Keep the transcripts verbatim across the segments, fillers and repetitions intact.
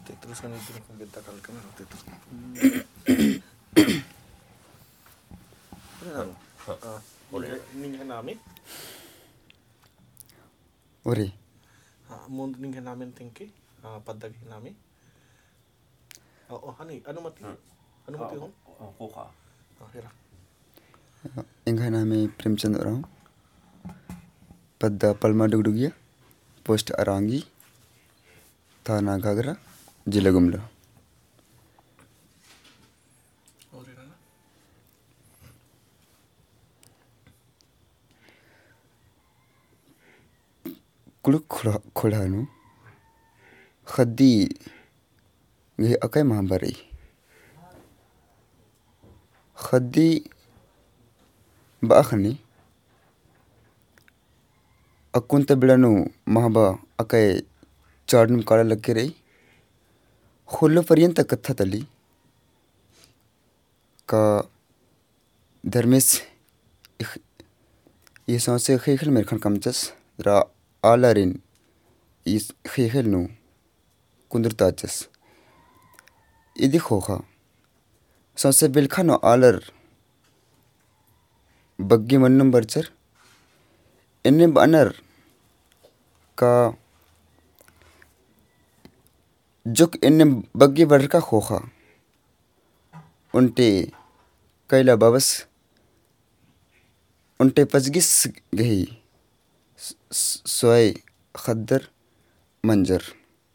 Teruskan itu beta kali kan waktu itu. Ano? Ah, ninguém nome? Ori. Ah, mundo ninguém nome tem que? Ah, padag nome? Oh, oh, ano ano mati? Ano mati hon? Koka. Ah, hira. इनका नाम है Premchand Oraon Padda Palma Dugdugiya post Arangi थाना घाघरा जिला गुमला और hira na? कुलुक खुला खुलानु खद्दी ये अकय महाबरी खद्दी बाखनी अकुंत बिड़नु महाबा अकय चार्डन काला लगे रही खुल्लो पर्यंत कथा तली का धर्मेश ये सांसे खेखल मेरे खन कमचस रा आलारिन इस खेखल नु कुंदरताचस इदी खोखा सांसे बिलखनो आलर बग्गी मन्नम बरचर इन्ने बनर का जुक इन्ने बग्गी बरर का खोखा उनटे कैला बाबस उनटे पजगिस गही सोय खद्दर मंजर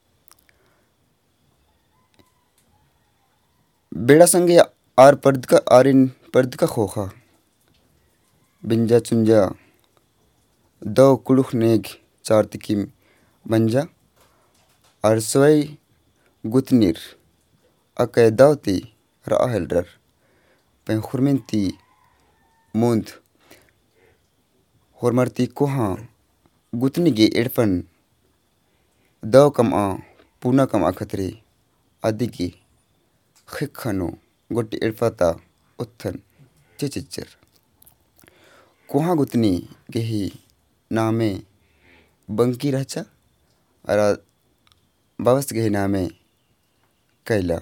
बेड़ा संगे आर पर्द का आरिन पर्द का खोखा बिंजा चुंजा दो कुलुख नेग चार तिकिम मंजा अरसोय गुतनीर अकय दावती राहलडर पे खुरमिंती मुंद होरमरती कोहा गुतनी गे एडफन दो कम आ पूना कम आ खतरे आदि की खिखनो गोटी एडफाता उत्थन चिचिचर कोहा गुतनी गेही नामे बंकी रहचा अरा बावस गेही नामे कैला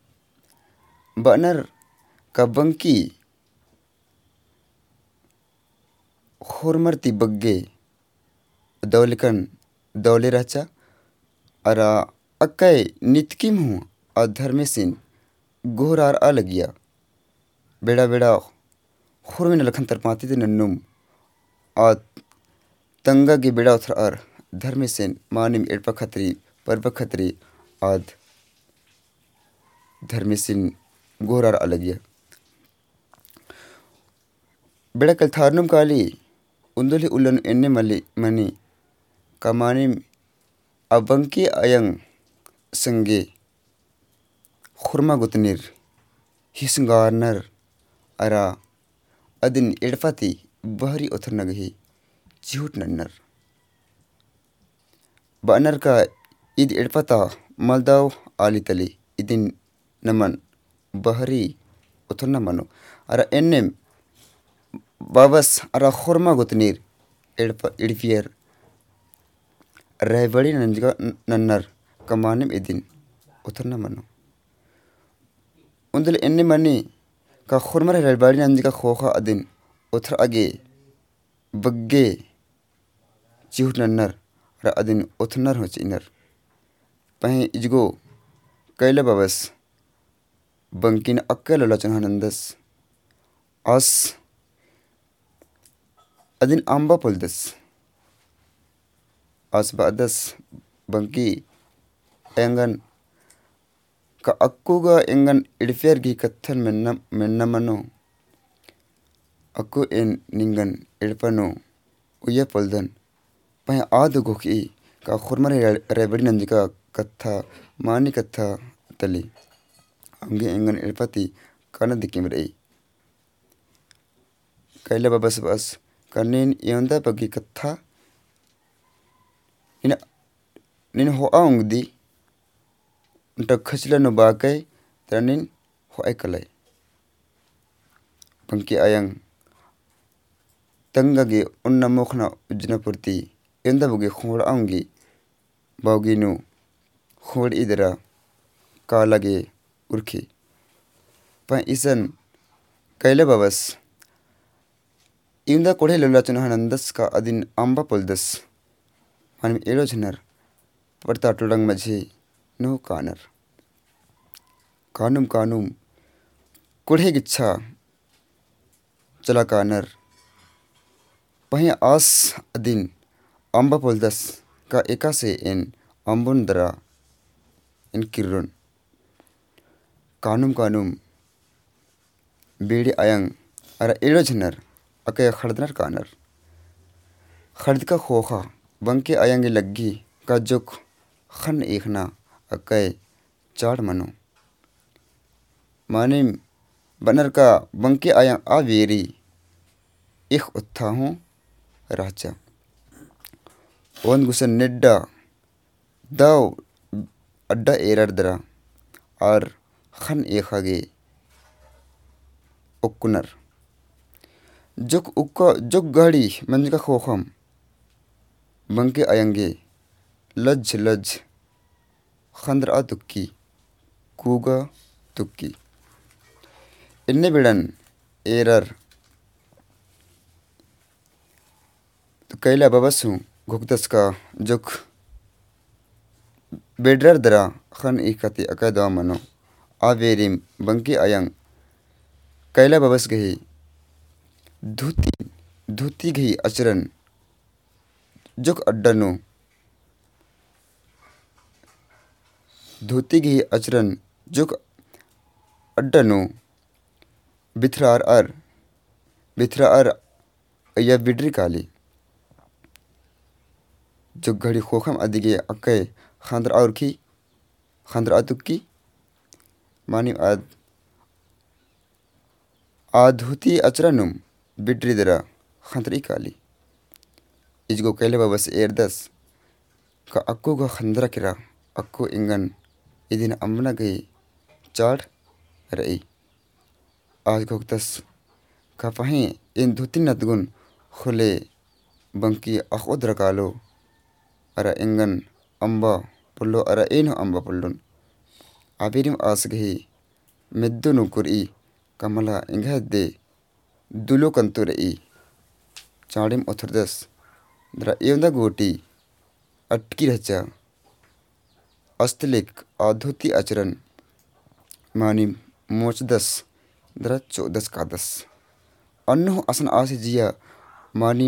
बनर का बंकी खोरमरती बग्गे दौलकन दौले रहचा अरा अक्कय नितकिम हूँ अधर्मेसिन गोहरार आ लगिया बेड़ा बेड़ा खुरमिन लखन तरपाती ते नन्नुम आ तंगा के बेड़ा उथर आर धर्मेसिन मानिम एडपा खतरी परपा खतरी आद धर्मेसिन गोहरार आ लगिया बेड़ा कल थारनुम काली उंदुली उल्लन एन्ने मली मनी कमानिम अबंकी अयंग संगे खुरमा गुतनीर हिसंगारनर अरा अदिन एडफाती बहरी उथर नगही चिहुट नन्नर बनर का ईद एडफाता मलदाव आली तली इदिन नमन बहरी उथर न मनो अरा एन्ने बाबस अरा खुरमा गुतनीर एडफा इडफियर रहबड़ी नंजगा नन्नर कमानिम इदिन उथर न मनो उंदल एन्ने मनी का खुरमर रहबड़ी नंजगा खोखा अदिन उथर आगे बग्गे चिहुट नन्नर रा अदिन उथनर हो चिनर पहे इजगो कैला बाबस बंकिन अक्कल लचन हनंदस आस अदिन आंबा पुलदस आस बादस बंकी एंगन का अक्कुगा एंगन इडफेर की कत्थन मेन्ना मेन्ना मनो अक्कु एन निंगन इडपनो उया पुलदन पहे आद गोखी का खुरमर रेबड़ी नंदिका कत्था मानी कत्था तली अंगे एंगन इडपति काना दिकिम रही कैला बाबस बस कनेन यंदा बगी कत्था निन निन हो आउंग दी उनटा खचला नो बाकै तरनिन हो ऐकलाई पंकी आयंग तंगागे उन्ना मोखना उज्जनापुरती यंदा बगे खोड़ आउंगी बावगीनु खोड़ इदरा का लगे उर्खी पह इसन कैले बबस इंदा कोढ़े लुला चुनहनंदस का अदिन अंबा पुलदस मानम एड़ो झनर पड़ता टुडंग मझे नो कानर कानुम कानुम कोढ़े गिच्छा चला कानर पह आस अदिन अंबा पुलदस का एका से इन अंबुन दरा इन किरुन कानुम कानुम बेड़ी आयंग अरा एड़ो झनर अकय खड़दनर कानर खड़द का खोखा बंके आयंगे लग्गी का जुक खन एकना अकय चाड़ मनो मानिम बनर का बंके आयंग आवेरी इख उत्था हूँ राजा ओन गुसन निड्डा दाव अड्डा एरर दरा और खन एखागे उक्कुनर जुक उक्का जुक गाड़ी मंज का खोखम बंके आयंगे लज लज खंदर आ तुक्की कूगा तुक्की इन्ने बिड़न एरर तो कैला बबसू घुकदस का जुक बेडरर दरा खन इकती अकय दवा मनो आवेरिम बंके आयंग कैला बबस गही धूती धूती गही अचरन जुक अड्डनो धूती गही अचरन जुक अड्डनो बिथरार अर बिथरा अर या बिड्री काली जुक घड़ी खोखम अदिगे अकय खांद्र और की खांद्र अतुक्की मानी आद आधुती अचरनुम बिड्री दरा खंतरी काली इजगो कैले बबस एरदस का अक्को का खंदरा किरा अक्को इंगन इदिन अम्बना गई चाड़ रई आज घोकतस का पहे इन धुती नतगुन खुले बंकी अखो द्रकालो अरा इंगन अम्बा पुल्लो अरा एनो अम्बा पुल्लोन आबिरिम आस गही मिद्दु नुकुरी कमला इंघ दे दुलो कंतु रई चाड़िम उथरदस दरा एवंदा गोटी अटकी रचा अस्तलिक आधुति अचरन मानी मोचदस दरा चौदस कादस अन्नो असन आसे जिया मानी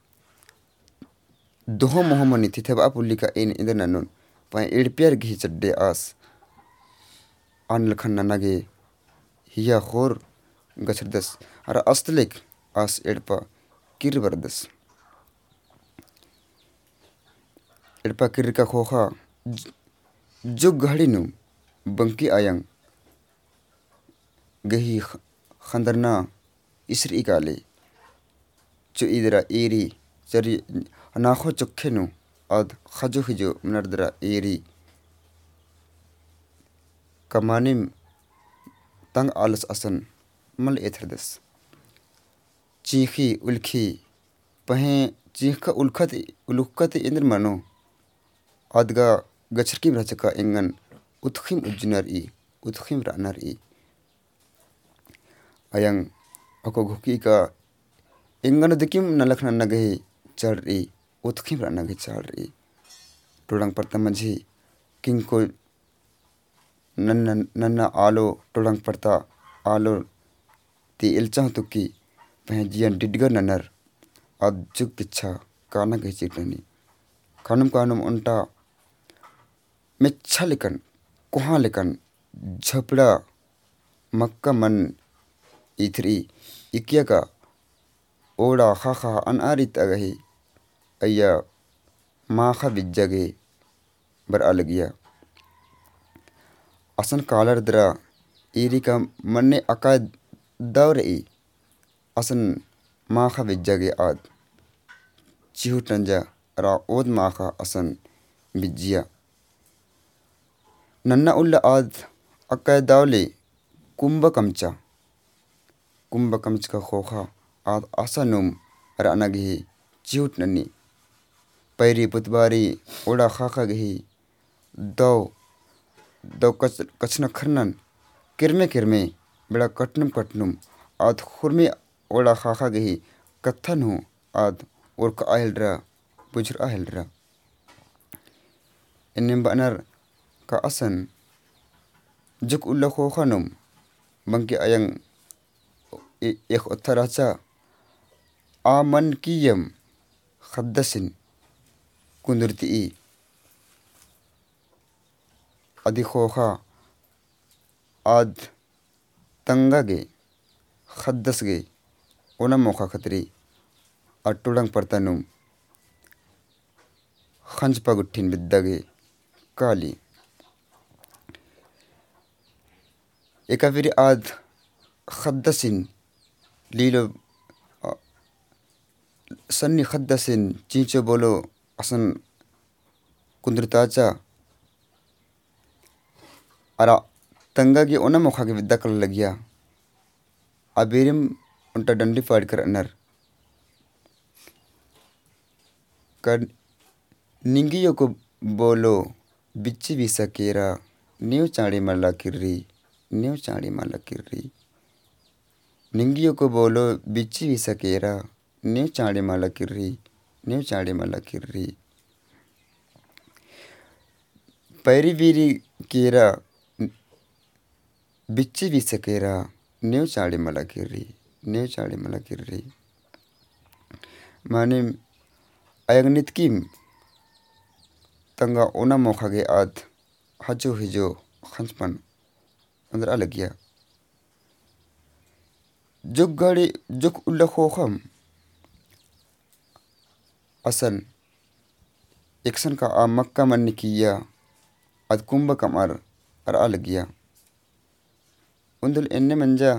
दोहो मोहमनी थी थबा पुलिका इन इंदर ननुन पाए एड़पियर घी चड्डे आस आन लखन ननगे हिया खोर गछरदस अरा अस्तलिक आस एड़पा किर बरदस एड़पा किर का खोखा जुग घड़ी नु बंकी आयंग गही खंदरना इसरी काले चु इदरा एरी चरी नाखो चुखे नु आद खजो खिजो मनरदरा एरी कमानिम तंग आलस असन मल एथरदस चीखी उल्खी पहे चीख उल्खत उलुखत इंद्र मनो आदगा गछरकी भ्रचका इंगन उत्खिम उज्जनर ई उत्खिम रानर ई अयंग अको घुकी का इंगन दिकिम नलखना नगही चढ़ रही उत्खिम रानगे चढ़ रही टोडंग परता मझी किंग को नन्ना नन्ना आलो टोडंग परता आलो ती इल्चा तुक्की पह जियन डिडगर ननर आद जुग किच्छा काना गही चिटनी कानुम कानुम उल्टा मिच्छा लिकन कुहा लिकन झपड़ा मक्का मन इथरी इकिया का ओड़ा खाखा अनआरित अगही अय्या माखा बिज्जगे बर अलगिया असन कालर दरा इरी का मन्ने अका दौर ई असन माखा बिज्जगे आद चिहु टंजा रा ओद माखा असन बिज्जिया नन्ना उल्ला आद अका दावले कुंभ कमचा कुंभ कमच का खोखा आद आसानुम रानगी चिहुट नन्नी पैरी पुतबारी ओड़ा खाखा गही दौ दो कच कचना खरनन किरमे किरमे बेड़ा कटनुम कटनुम आद खुरमे ओला खाखा गही कत्थन हो आद और का आहलरा बुझर आहलरा इन्ने बानर का असन जुक उल्ला खोखानुम बंके अयंग एक उत्तराचा आमन कियम खद्दसिन कुंदरती अदि खोखा आद तंगा गे खद्दस गे ओना मोखा खतरी अटुडंग परतनुम खंज पगुट्ठिन बिद्दगे काली एका फिर आद खद्दसिन लीलो सन्नी खद्दसिन चींचो बोलो असन कुंदरताचा अरा तंगा गे ओना मोखा के विद्दा कर लगिया अबेरिम उनटा डंडी फाड़ कर अनर कर निंगियो को बोलो बिच्ची भी सकेरा न्यू चाड़ी मल्ला किर्री न्यू चाड़ी मल्ला किर्री निंगियो को बोलो बिच्ची भी सकेरा न्यू चाड़ी मल्ला किर्री न्यू चाड़ी मल्ला किर्री पैरी वीरी केरा बिच्ची भी सकेरा न्यू चाड़ी मल्ला किर्री न्यू चाड़ी मल्ला किर्री माने अयंगनित किम तंगा ओना मोखा गे आद हजो हिजो खंचपन अंदर अलग गया जुग गाड़ी जुग उल्ला खोखम असन एकसन का आ मक्का मन किया अद कुंभ कमर अर अलग गया उन्दुल एन्ने मंजा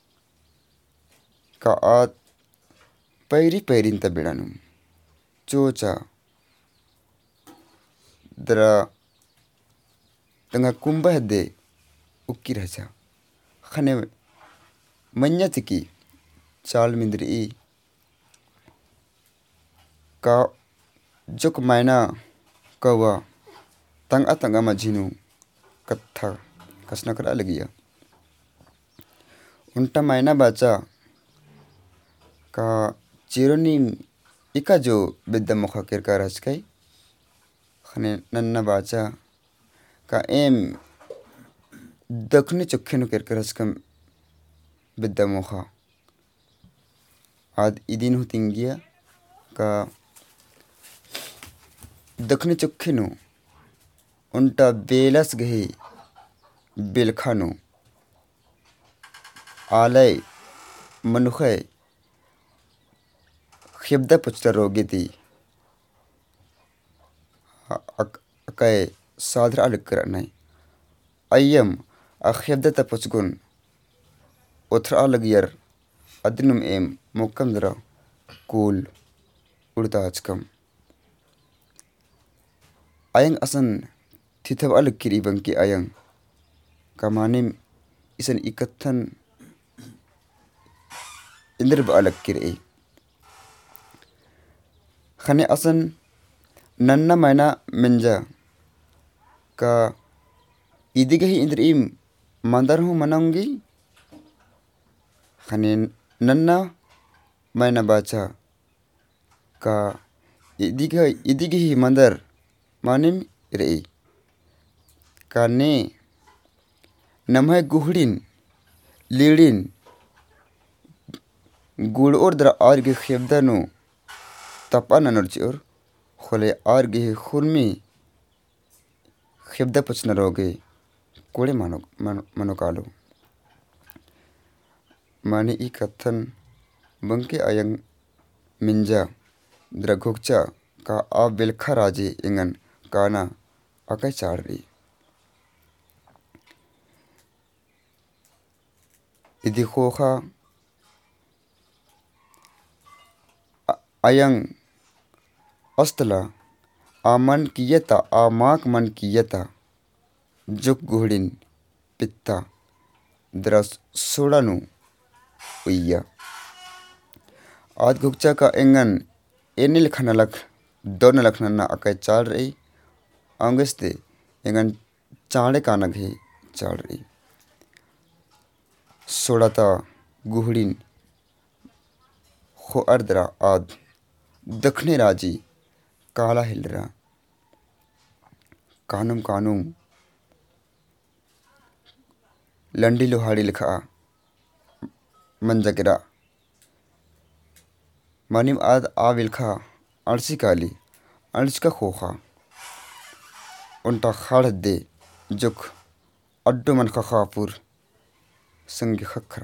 का आद पैरी पैरिन तबिड़ानुम चोचा दरा तंगा कुंभ हदे उक्की रहचा खने मन्या तिकी चाल मिंद्री का जुक मायना कवा तंगा तंगा मझिनु कत्था कसना करा लगिया उनटा मायना बाचा का चिरोनीम इका जो बिद्दा मुखा किरका रचकाई खने नन्ना बाचा का एम दखने चुखे किरका रचकम बिद्दा मुखा आद इदिन हो तिंगिया का दखने चुखे नु उनटा बेलस गही बेलखानु आलय मनुखे खिब्दा पुचता रोगी थी अकाय साधर अलग करना अय्यम अखिब्दा तपुचगुन उथर अलग यार अदिनुम एम मुक्कम दरा कूल उड़ता आजकम अयंग असन थिथब अलग किरी बंकी अयंग कमाने इसन इकत्थन इंद्र अलग किरे खने असन नन्ना मैना मिंजा का इदिगे ही इंद्र इम मंदर हूँ मनाऊंगी खने नन्ना मैना बाचा का इदिगे इदिगे ही मंदर मानिम रही का ने नमः गुहड़िन लीड़िन गुड़ और दरा आर के खेबदानो तपा ननरचोर खोले आर गे खुरमी खेबदा पचना रोगे कोड़े मानो मानो कालो माने ई कथन बंके अयंग मिंजा द्रघुकचा का आ बिलखा राजे इंगन काना अकय चाड़ रही इदि खोखा अयंग अस्तला आमन कियता आमाक मन कियता जुक गुहड़िन पित्ता द्रस सोड़ानु उइया आद घुकचा का एंगन एनिल खनलक दोन लखनना अकय चाल रही आंगस्ते एंगन चाणे कानग हे चाल रही सोड़ाता गुहड़ीन हो अर्द्रा आद दखने राजी काला हिलरा कानुम कानुम लंडी लोहाड़ी लिखा मंजगिरा मानिम आद आ विलखा अड़सी काली अड़स का खोखा उनटा खाड़ दे जुक अड्डो मन खापुर संग खखरा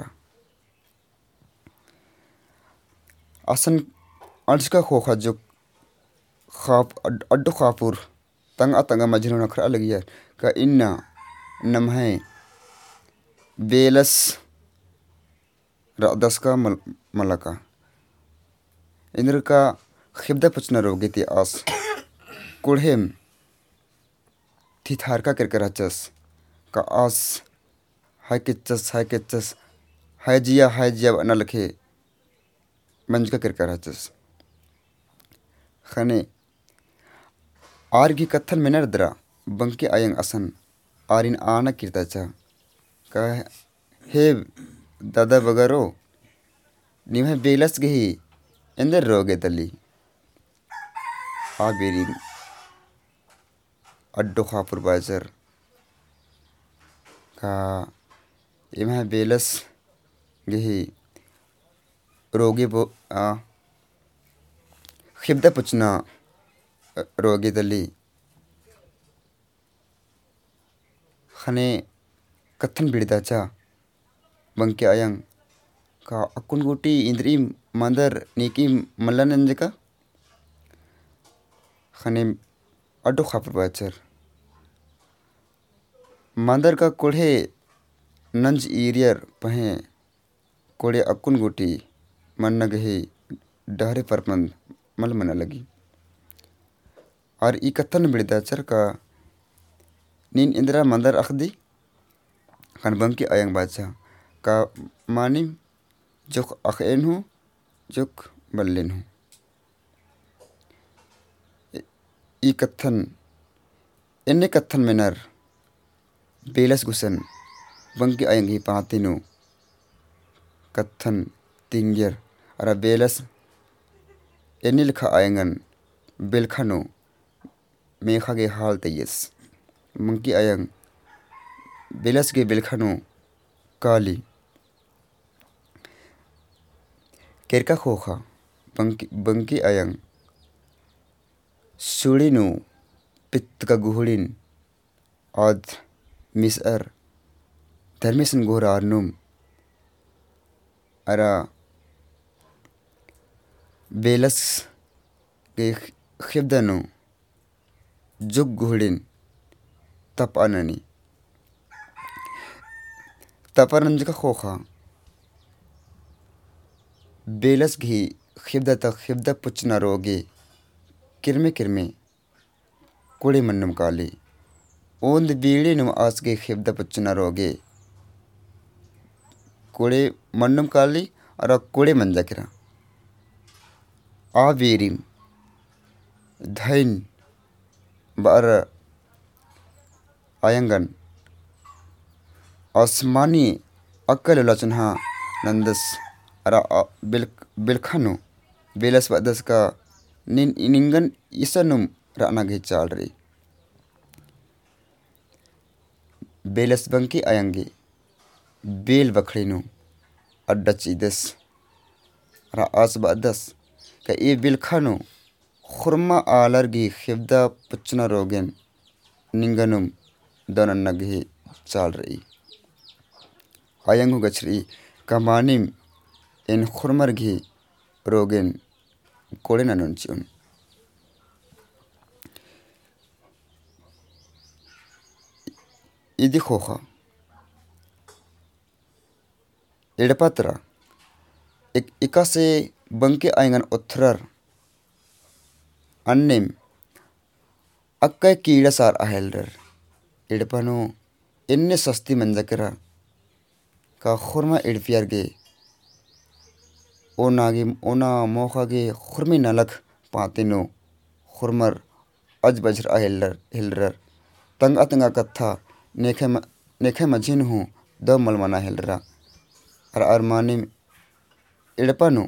असन अड़स का खोखा जुक खाप अड्डो खापुर तंग अतंगा मजनू नखरा लगिया का इन्ना नमहे बेलस रादस का मल, मलका इंद्र का खिबदा पुचना रोगी ती आस कुढ़ेम थिथार का कर हचस का आस हाय किच्चस हाय किच्चस हाय जिया हाय जिया न लखे मंज का कर हचस खने आर की कत्थन में नरदरा बंके आयंग असन आरिन आना किरता चा का हे दादा बगरो निम्हे बेलस गही इंदर रोगे तली आ बेरी अड्डो खापुर बाजर का इम्हे बेलस गही रोगे बो आ खिबदा पुचना रोगे तली खने कत्थन बिड़दा चा बंके आयंग का अकुन गोटी इंद्री मंदर नीकी मल्लानंज का खने अड्डो खापुर बाचर मंदर का कोढ़े नंज इरियर पहे कोढ़े अकुन गोटी मन गहे डहरे परपंद मल मना लगी और ई कत्थन बिड़दा चर का नीन इंदिरा मंदर अखदी खन बंकी आयंग बाचा का मानी जुक अखेन हूँ जुक बल्लेन हूँ ई कत्थन इन्ने कत्थन में नर बेलस गुसन बंकी आयंग ही पातिनु कत्थन तिंगियर अरा बेलस इन्ने लिखा आयंगन बेलखनो मेखा के हाल तयस मंकी आयंग बेलस के बेलखनो काली केरका खोखा बंकी बंकी आयंग सुड़ीनु पित्त का गुहड़िन आद मिसर धर्मेशन गोरारनुम अरा बेलस के खिबदनु जुग गुहड़िन तप अननी तपरंज का खोखा बेलस घी खिबदा तक खिबदा पुचना रोगे किरमे किरमे कुड़े मन्नम काली ओंद बीड़ी नुम आस के खिबदा पुचना रोगे कुड़े मन्नम काली और कुड़े मंजा किरा आ बेरिम धैन बार आयंगन आसमानी अक्कल लचनहा नंदस अरा बिल बिलखनो बेलस बदस का निन निंगन इसनुम राना घे चाल रही बेलस बंकी आयंगे बेल बखड़ीनु अड्डा चीदस रा आस बदस का ये बिलखनो खुरमा आलर गी खिबदा पुचना रोगन निंगनुम दोनन नगे चाल रही आयंगु गचरी कमानिम इन खुरमर घी रोगन कोड़े ननुंचुन इदी खोखा एडपत्रा एक इका से बंके आयंगन उत्थरर अन्नेम अक्का कीड़ा सार अहेलर एडपनो इन्ने सस्ती मंजकरा का खुरमा एडपियर गे ओनागे ओना मोखागे खुरमी नलक पातिनो खुरमर अज बजर अहेलर हिलर तंग अतंगा कत्था नेखे म- नेखे मझिन हूँ द मलमना हेलरा और अरमानी इड़पनु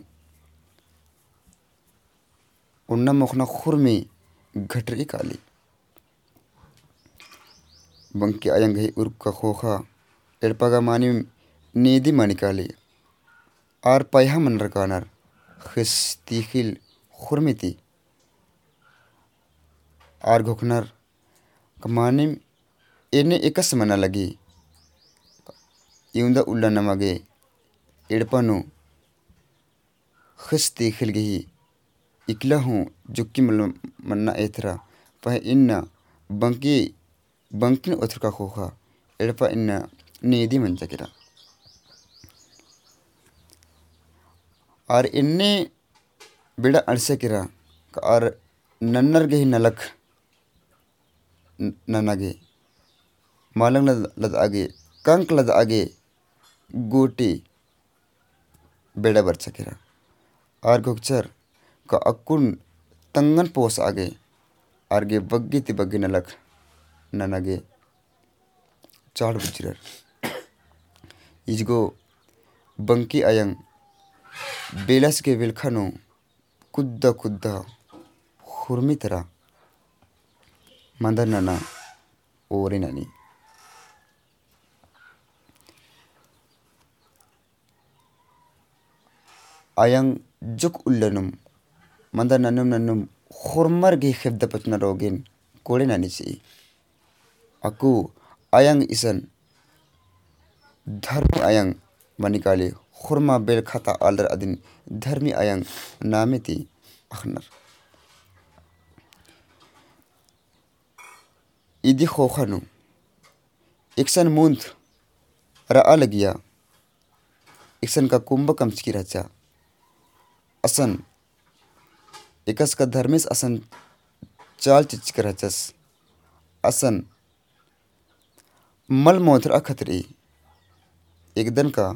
उन्ना मुखना खुरमी घटरी काली बंकी अयंग ही उर्का खोखा इड़पगा मानी नीदी मनिकाली आर पैहा मन रकानर खिस तीखिल खुरमिती आर घोखनर कमानिम एने एकस मना लगी यूंदा उल्ला नमगे इड़पनु खिस तीखिल गही इकला हूँ जुक्की मल मन्ना एथरा पह इन्ना बंकी बंकिन उथर का खोखा इड़पा इन्ना नीदी मन चकिरा और इन्ने बिड़ा अड़से किरा और नन्नर गही नलक ननगे मालंग लद, लद आगे कंक लद आगे गोटी बेड़ा बर सकेरा और गोचर का अकुन तंगन पोस आगे आगे बग्गी ति बग्गी नलक ननगे चाड़ बुचरर इजगो बंकी अयंग बेलस के बिलखनो कुद्दा कुद्दा खुरमी तरह मंदर नना ओरे ननी अयंग जुक उल्लनुम मंदर ननुम ननुम खुरमर गे खिब्द पचना रोगिन कोड़े ननी सी अकु अयंग इसन धर्म अयंग मनिकाली खुरमा बेल खाता आलर अदिन धर्मी अयंग नामेती अखनर इदी खोखनु इक्सन मुंद रआ लगिया इक्सन का कुंभ कमचकी रचा असन एकस का धर्मेस असन चाल चिचक रचस असन मल मोथर अखतरी एक दिन का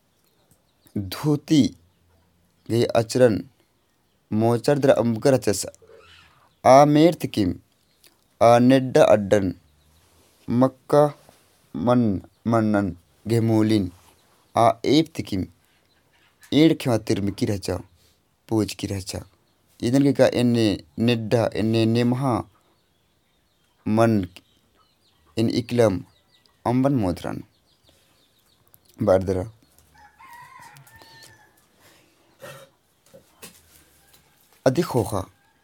धोती गई अचरन मोचर दर अम्बकर रचस आ मेर तिकिम आ नेड्डा अड्डन मक्का मन मन्नन गेमोलिन आ एप तिकिम एड़ खेवा तिरमिकी रचा पूज की रचा इधन के का इन्ने नेड्डा इन्ने नेमहा मन इन इकलम अम्बन मोदरन बारदरा अधिक खोखा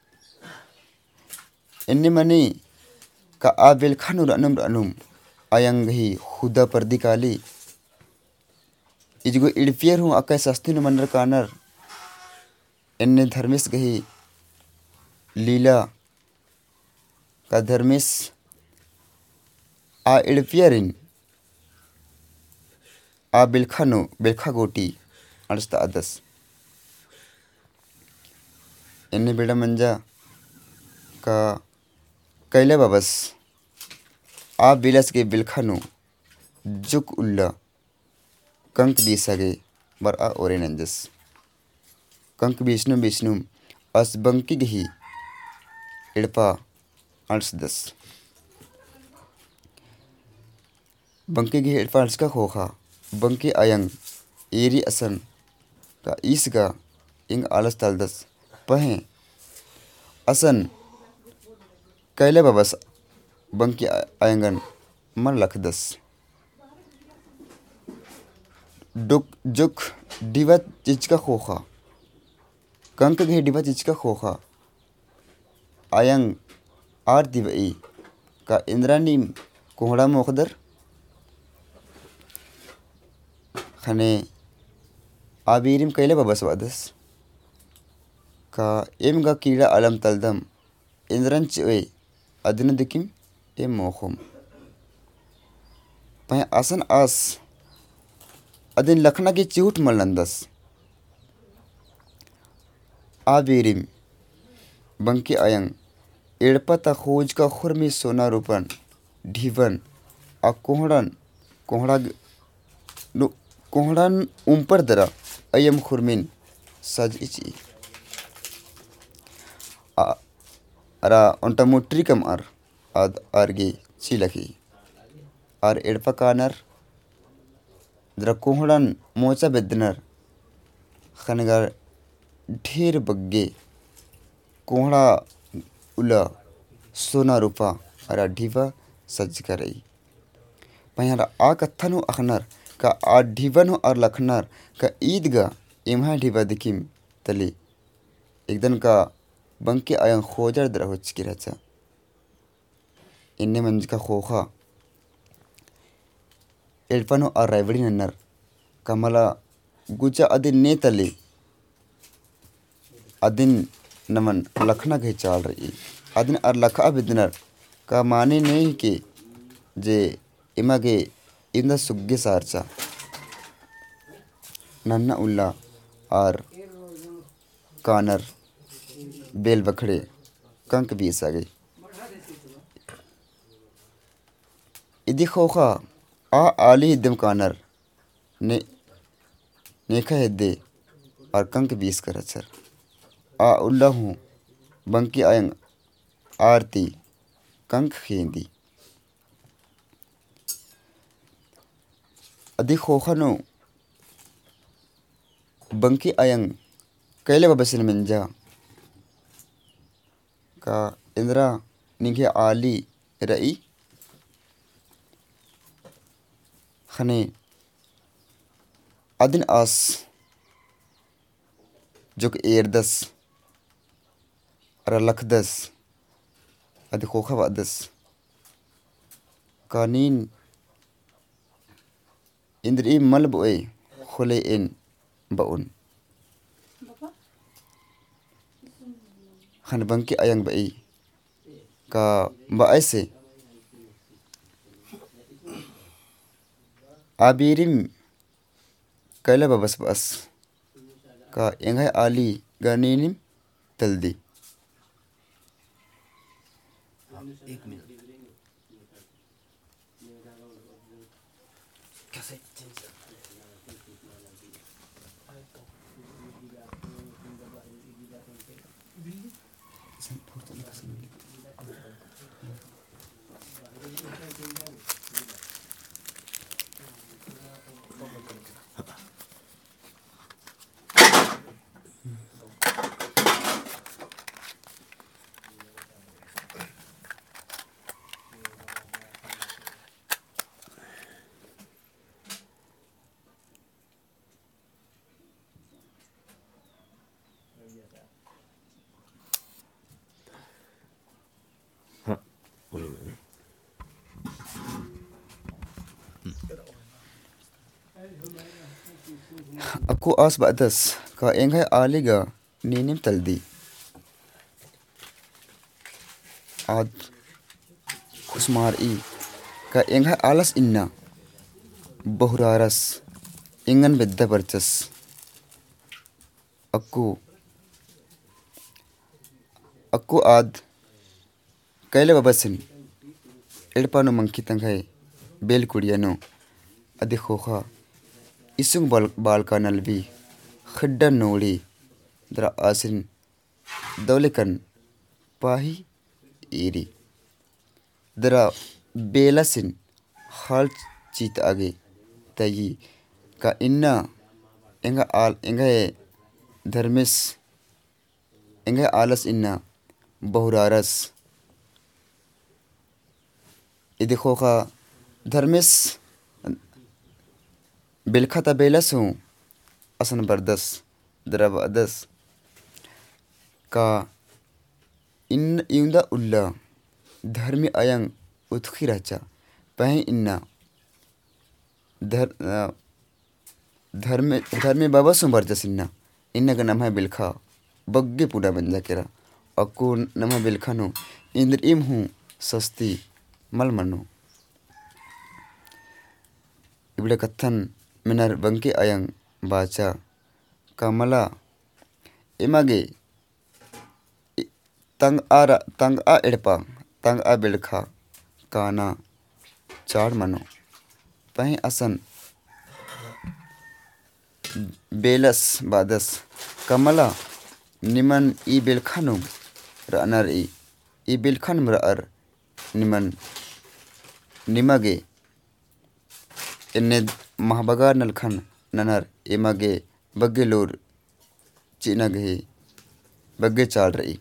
इन्ने मनी का आबिल खानुर अनुम अनुम अयंग ही खुदा पर्दी काली इजगो इड़पियर हूँ अकै सस्ती मनर कानर इन्ने धर्मेश गही लीला का धर्मेश आ इड़पियरिन आ बिलखानो बिलखा गोटी अड़स्ता अदस इन्ने बेड़ा मंजा का कैले बाबस आ बिलस के बिलखानो जुक उल्ला कंक बीसगे बर आ ओरे नंजस कंक बीसनु बीसनु अस बंकी गही इड़पा अड़स दस बंकी गही इड़पा अड़स का खोखा बंकी अयंग एरी असन का ईसगा इंग आलस तालदस पहें असन कैले बाबस बंकी अयंगन मन लखदस डुक जुक डिवा चिचका खोखा कंक गही डिवा चिचका खोखा अयंग आर दिवई का इंद्रानी कोहड़ा मोखदर खने आबीरिम कैले बाबस वादस का एमगा कीड़ा अलम तलदम इंद्रन चोए अदन दिकिम एम मोखम पह आसन आस अदिन लखना की चिहुट मलनदस आबीरिम बंकी अयंग एड़पता खोज का खुरमी सोना रूपन ढीवन आ कोहड़न कोहड़ा कोहड़न उम्पर दरा अयम खुरमिन सज इची अरा उन्टा मुट्री कम आर आद आरगे चिलकी आर एड़पा कानर जरा कोहड़न मोचा बेदनर खनगर ढेर बग्गे कोहड़ा उला सोना रूपा अरा ढीवा सज करई पहिरा आ कत्थनु अखनर का आ ढीवन हो और लखनर का ईदगा इम्हा ढीवा दिखिम तले एकदन का बंके आयं खोजर दरा हो चिकी रचा इन्ने मंज का खोखा एल्पनो और राइवड़ी नन्नर कमला गुजा अदिन ने तले अदिन नमन लखना के चाल रही अदिन और लखा बिदनर का माने नहीं के जे इमा के इंदा सुग्गे सारचा नन्ना उल्ला और कानर बेल बखड़े कंक बीस आ गई इदी खोखा आ आली हिद्दम कानर ने नेखा हिद्दे और कंक बीस कर अचर आ उल्ला हूँ बंकी आयंग आरती कंक खेंदी अदी खोखनो बंकी आयंग कैले बबसिन मंजा का इंद्रा निगे आली रई खने अदिन आस जोक एरदस अरा लखदस अदि खोखा वादस कानीन इंद्री मल बोए खुले इन बाउन खन बंकी आयंग बई का बाय से आबिरिम कैला बबस बस का एंगाय आली गानीनिम तल्दी एक मिनट कैसे aku as badas ka engai aliga ninim taldi ad kusmar i ka engai alas inna bahuraras ingan bedda parchas aku aku ad kaila babasin edpanu manki tangai bel kudiyano adi khokha इसुंग बाल बालका नलबी खड्डा नोड़ी दरा आसिन दौलेकन पाही इरी दरा बेलसिन हाल चीत आगे तई का इन्ना एंगा आल एंगा धर्मेश एंगा आलस इन्ना बहुरारस इदी खोखा धर्मेश बिलखता बेलसु असन बरदस दरब अदस का इन इंदा उल्ला धर्मी अयंग उत्खी राचा पहन इन्ना धर धर्मे धर्मे बाबा सु बरदस इन्ना इन्ना का नाम है बिलखा बग्गे पूरा बंजा केरा अक्को नाम है बिलखा नो इंद्र इम हूँ सस्ती मल मनो इबले कथन मिनर बंकी आयंग बाचा कमला इमागे तंग आ तंग आ एड़पा तंग आ बिलखा काना चार मनो पही असन बेलस बादस कमला निमन ई बिलखानु रनर ई ई बिलखन मरअर निमन निमगे इन्ने महाबगा नलखन ननर एमागे बग्गे लोर चीना गहे बग्गे चाल रही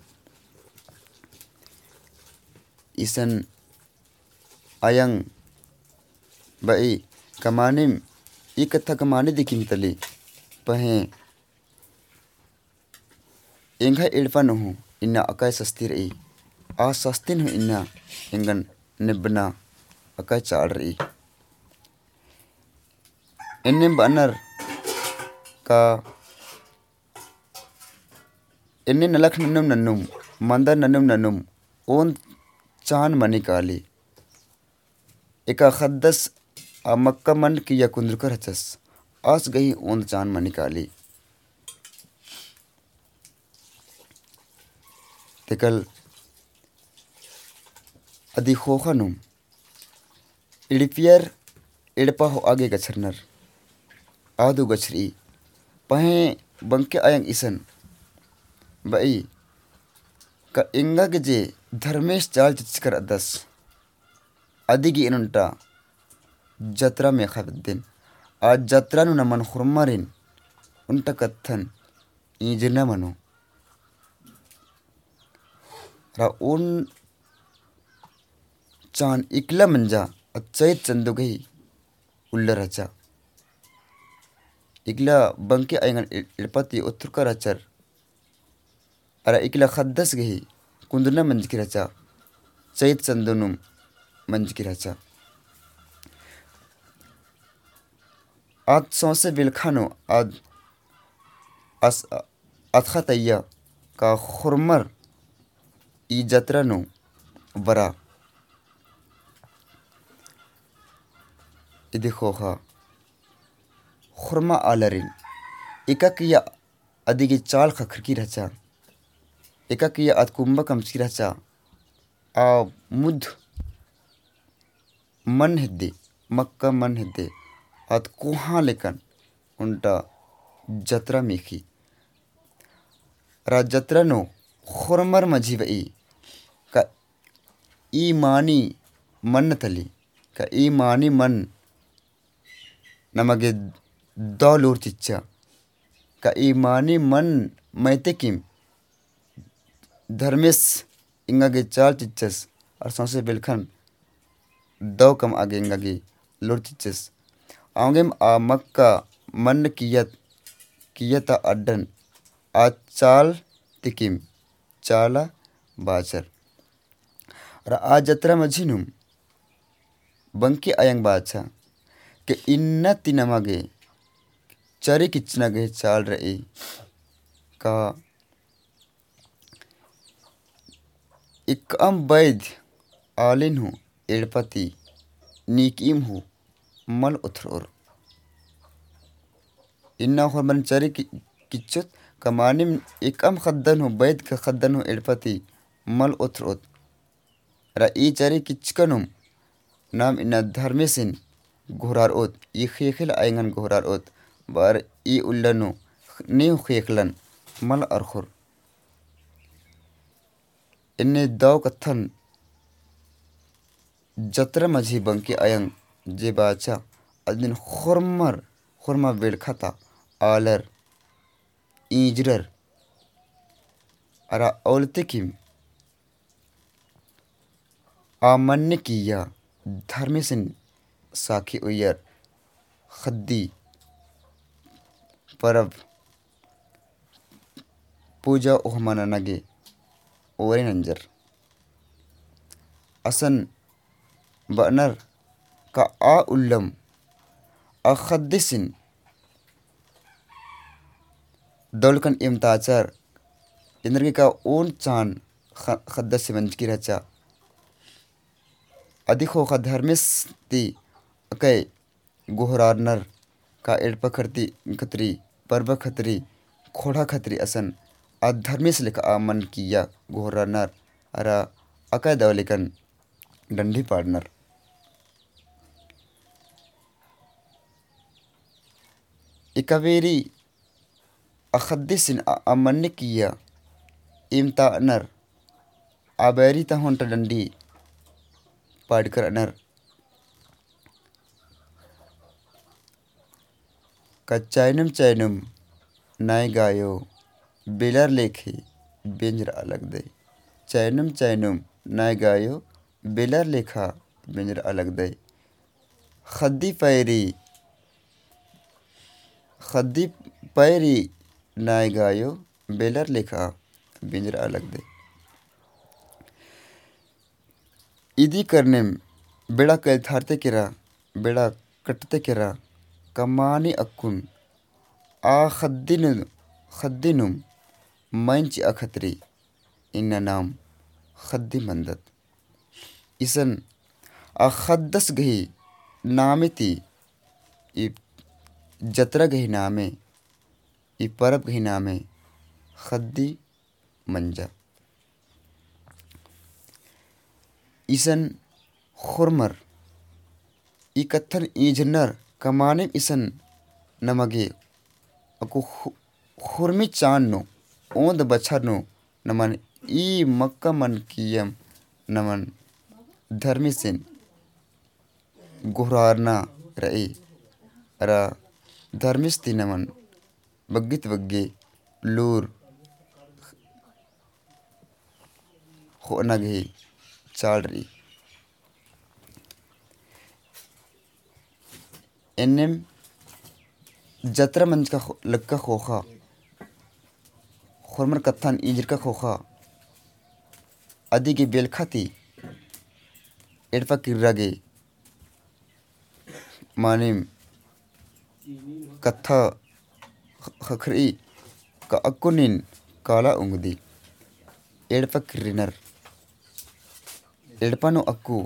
इसन आयंग बाई कमानिम ई कथा कमाने दिखी तली पहे एंगा एड़पा नहु इन्ना अकाय सस्ती रही आ सस्ती नु इन्ना इंगन निबना अकाय चाल रही इन्ने बनर का इन्ने नलख नन्नुम नन्नुम मंदर नन्नुम नन्नुम ओन चान मनी काली एका खद्दस आ मक्का मन किया कुंद्रकर हचस आस गई ओन चान मनी काली तेकल अदि खोखनुम इड़पियर इड़पा हो आगे गछरनर आदु गछरी पहे बंके आयंग इसन बाई का इंगा के जे धर्मेश चाल चिचकर अदस अदिगी इनुंटा जत्रा में खबद्दिन आज जत्रा नु नमन खुरमरिन उनटा कत्थन इंजना मनो रा उन चान इकला मंजा अच्चैत चंदो गई उल्लर रचा इकला बंके आयंगन इड़पति उत्तर रचर अरा इकला खद्दस गई कुंदना मंज की रचा चैत चंदनुम मंज की रचा आद सौसे बिलखानो आद अस अथखा तैया का खुरमर ई जत्रा नु बरा इदे खोखा खुरमा आलरिन एका किया अदिगी चाल खखर की रचा एका किया अद कुंभा कमची रचा आ मुद मन हिद्दे मक्का मन हिद्दे अद कोहा लेकन उनटा जत्रा मेखी रा जत्रा नो खुरमर मझी वई का ई मानी मन तली का ई मानी मन नमगे दौलूर चिच्चा का ई मानी मन मैते किम धर्मेश इंगागे चाल चिच्चस और सौसे बिलखन दो कम आगे इंगागे लोर चिच्चस आंगेम आ मक्का मन कियत कियता अड्डन आ चाल तिकिम चाला बाचर और आ जत्रा मझिनुम बंकी आयंग बाचा के इन्ना तिनमगे चरे किचना गे चाल रही का इकम बैद आलिन हूँ एड़पति नीकीम हूँ मल उथरोर इन्ना खुरमन चरे किच्चुत कमानिम इकम खद्दन हूँ बैद का खद्दन हूँ एड़पति मल उथरोत रा ई चरे किचकनुम नाम इन्ना धर्मेसिन घोरार ओत ई खेखल आयंगन घोरार ओत बार ई उल्लनु नीव खेखलन मल अरखुर इन्ने दाव कथन जत्रा मझी बंकी आयंग जे बाचा अदिन खुरमर खुरमा बेलखता आलर ईजरर अरा औलते किम आमन्य किया धर्मेसिन साखी उयर खद्दी परब पूजा उहमाना नगे ओरे नंजर असन बनर का आ उल्लम आ खद्दिसिन दौलकन इम्ताचर इंद्र का ओन चान खद्दस से मंज की रचा अधिक हो धर्मेश ती अकय गोहरारनर का एड़पा खरती खतरी परब खतरी खोड़ा खतरी असन आ धर्मेश लेका आ मन किया गोहरारनर अरा अकय दवलिकन डंडी पाड़नर इकावेरी अखद्दिसिन आ मन किया इमता नर आबेरी तहोंट डंडी पाड़कर अनर का चैनम चैनम नाय गायो बेलर लेखे बेंजर अलग दे। चैनम चैनम नाय गायो बेलर लेखा बेंजर अलग दे। खद्दी पैरी खद्दी पैरी नाय गायो बेलर लेखा बेंजर अलग दे। इदी करने बेड़ा कैल थारते केरा बेड़ा कटते केरा कमानी अक्कुन आ खद्दिन खद्दिनुम मंच अखतरी इन्ना नाम खद्दी मंदत। इसन आ खद्दस गही नामेती इ जतरा गही नामे इ परब गही नामे खद्दी मंजा। इसन खुरमर इ कत्थन ईजनर कमाने इसन नमगे अकु खुरमी चांदनो ओंद बछरनो नमन ई मक्का मन कियम नमन धर्मी सिन गुहरारना रई अरा धर्मिस्ती नमन बग्गित बग्गे लूर हो नगे चाल रही। एन्नेम जतरा मंच का लक्का खोखा खुरमर कत्थन ईजर का खोखा अदी के बेलखाती एडपा किर्रागे मानिम कत्था खखरी का अक्कुनिन काला उंगदी एडपा किर्रिनर एडपानो अक्कू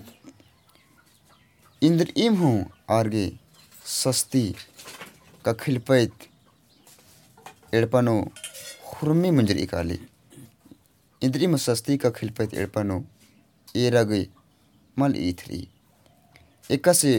इंद्र इम हूँ आर्गे सस्ती का खिलपैत एडपानो खुरमी मंजर इकाली इंद्र इम सस्ती का खिलपैत एडपानो एरा गई मल ईथरी एका से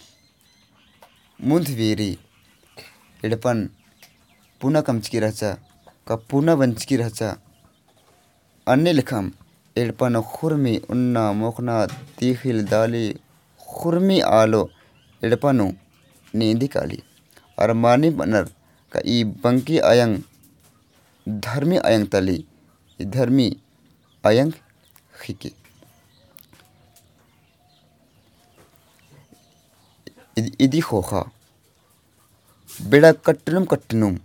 मुंध वेरी एडपन पुना कमचकी रहचा का पुना बंचकी रहचा अन्य लिखम एडपन खुरमी उन्ना मोखना तीखिल दाली खुरमी आलो एडपनो नींदी काली और मानी बनर का ई बंकी आयंग धर्मी आयंग तली धर्मी आयंग खिके इदी खोखा बेड़ा कट्टनुम कट्टनुम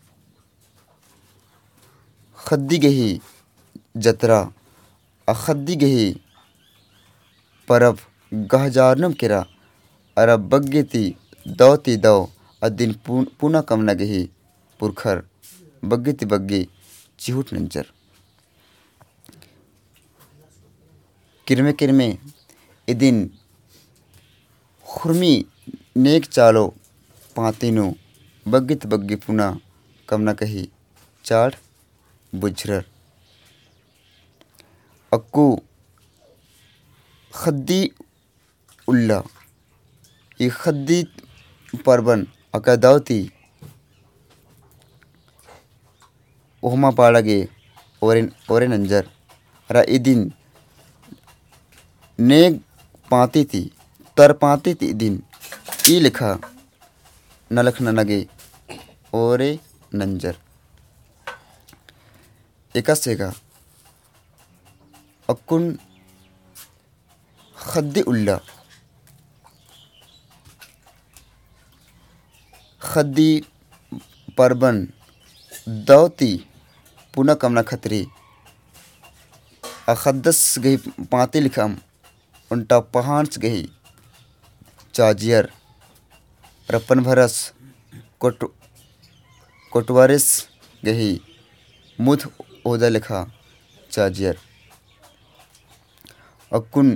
खद्दी गही जतरा अखद्दी गही परब गहजारनुम केरा अरा बग्गेती दौती दौ अदिन पुना कमना गही पुरखर बग्गेती बग्गे चिहुट नंचर किरमे किरमे इदिन खुरमी नेक चालो पातिनो बग्गित बग्गे पुना कमना कही चाड़ बुझरर अक्कू खद्दी उल्ला ये खद्दी परबन अकादावती ओहमा पाड़ागे ओरे ओरे नंजर रा इदिन नेक पाती थी तर पाती थी दिन ई लिखा नलख नगे ओरे नंजर एकसेगा अक्कुन खद्दी उल्ला खद्दी परबन दौती पुना कमना खतरी अखद्दस गही पाती लिखम उनटा पहांस गही चाजियर रपन भरस कोट कोटवारिस गही मुथ ओदा लिखा चाजियर अक्कुन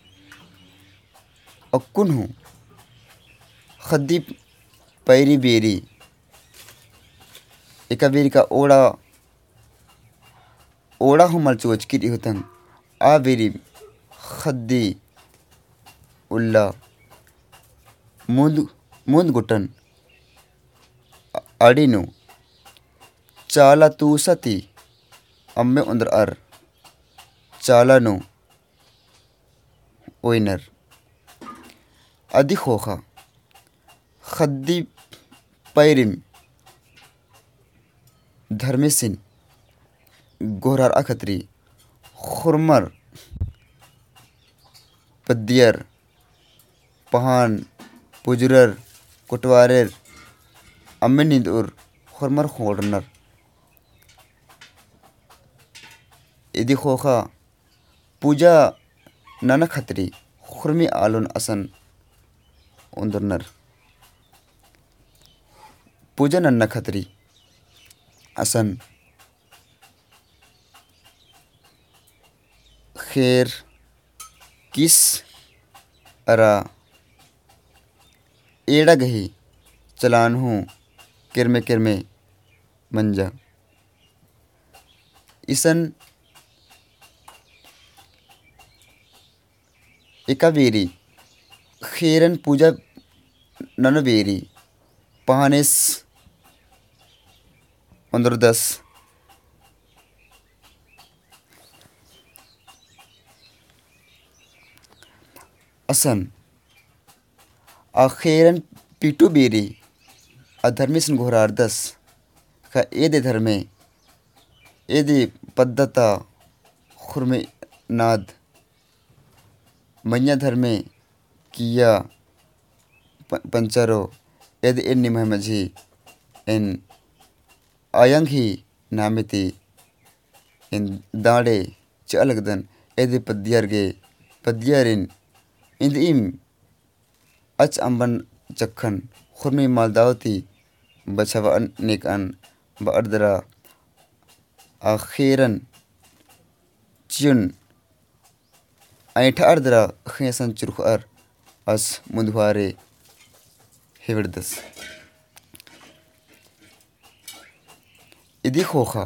अक्कुन हूँ खद्दी पैरी बेरी एका बेरी का ओड़ा ओड़ा हूँ मलचोच की होतंग आ बेरी खद्दी उल्ला मुंद मुंद गुटन अड़ीनु चाला तूसती अम्मे उंदर अर चालानु ओइनर अधिक होखा खद्दी पैरिम धर्मेसिन गोहरार अखत्री खुरमर पद्दियर पहान पुजरर कुटवारेर अम्मे निंदुर खुरमर खोड़नर इदी खोखा पूजा नन खत्री खुरमी आलुन असन उंदरनर पूजा नन्न खत्री असन खैर किस अरा एड़ा गही चलान हूँ किरमे किरमे मंजा इसन एका बेरी खैरन पूजा नन बेरी पहानेस अंदर दस असन आखिरन पीटू बेरी अधर्मिसन घोरार दस का एदे धर्मे एदे पद्धता खुरमे नाद मन्या धर्मे किया पंचरो एदे एन निमह मझी एन आयंग ही नामिति इन दाड़े चलगदन एदे पद्दियारगे पद्दियारिन इंद इम अच अंबन चखन खुरमी मालदावती बछवा निक अन बर्दरा आखिरन चियन ऐठा अर्दरा खेसन चुरखर अस मुंदवारे हेवड़दस इदी खोखा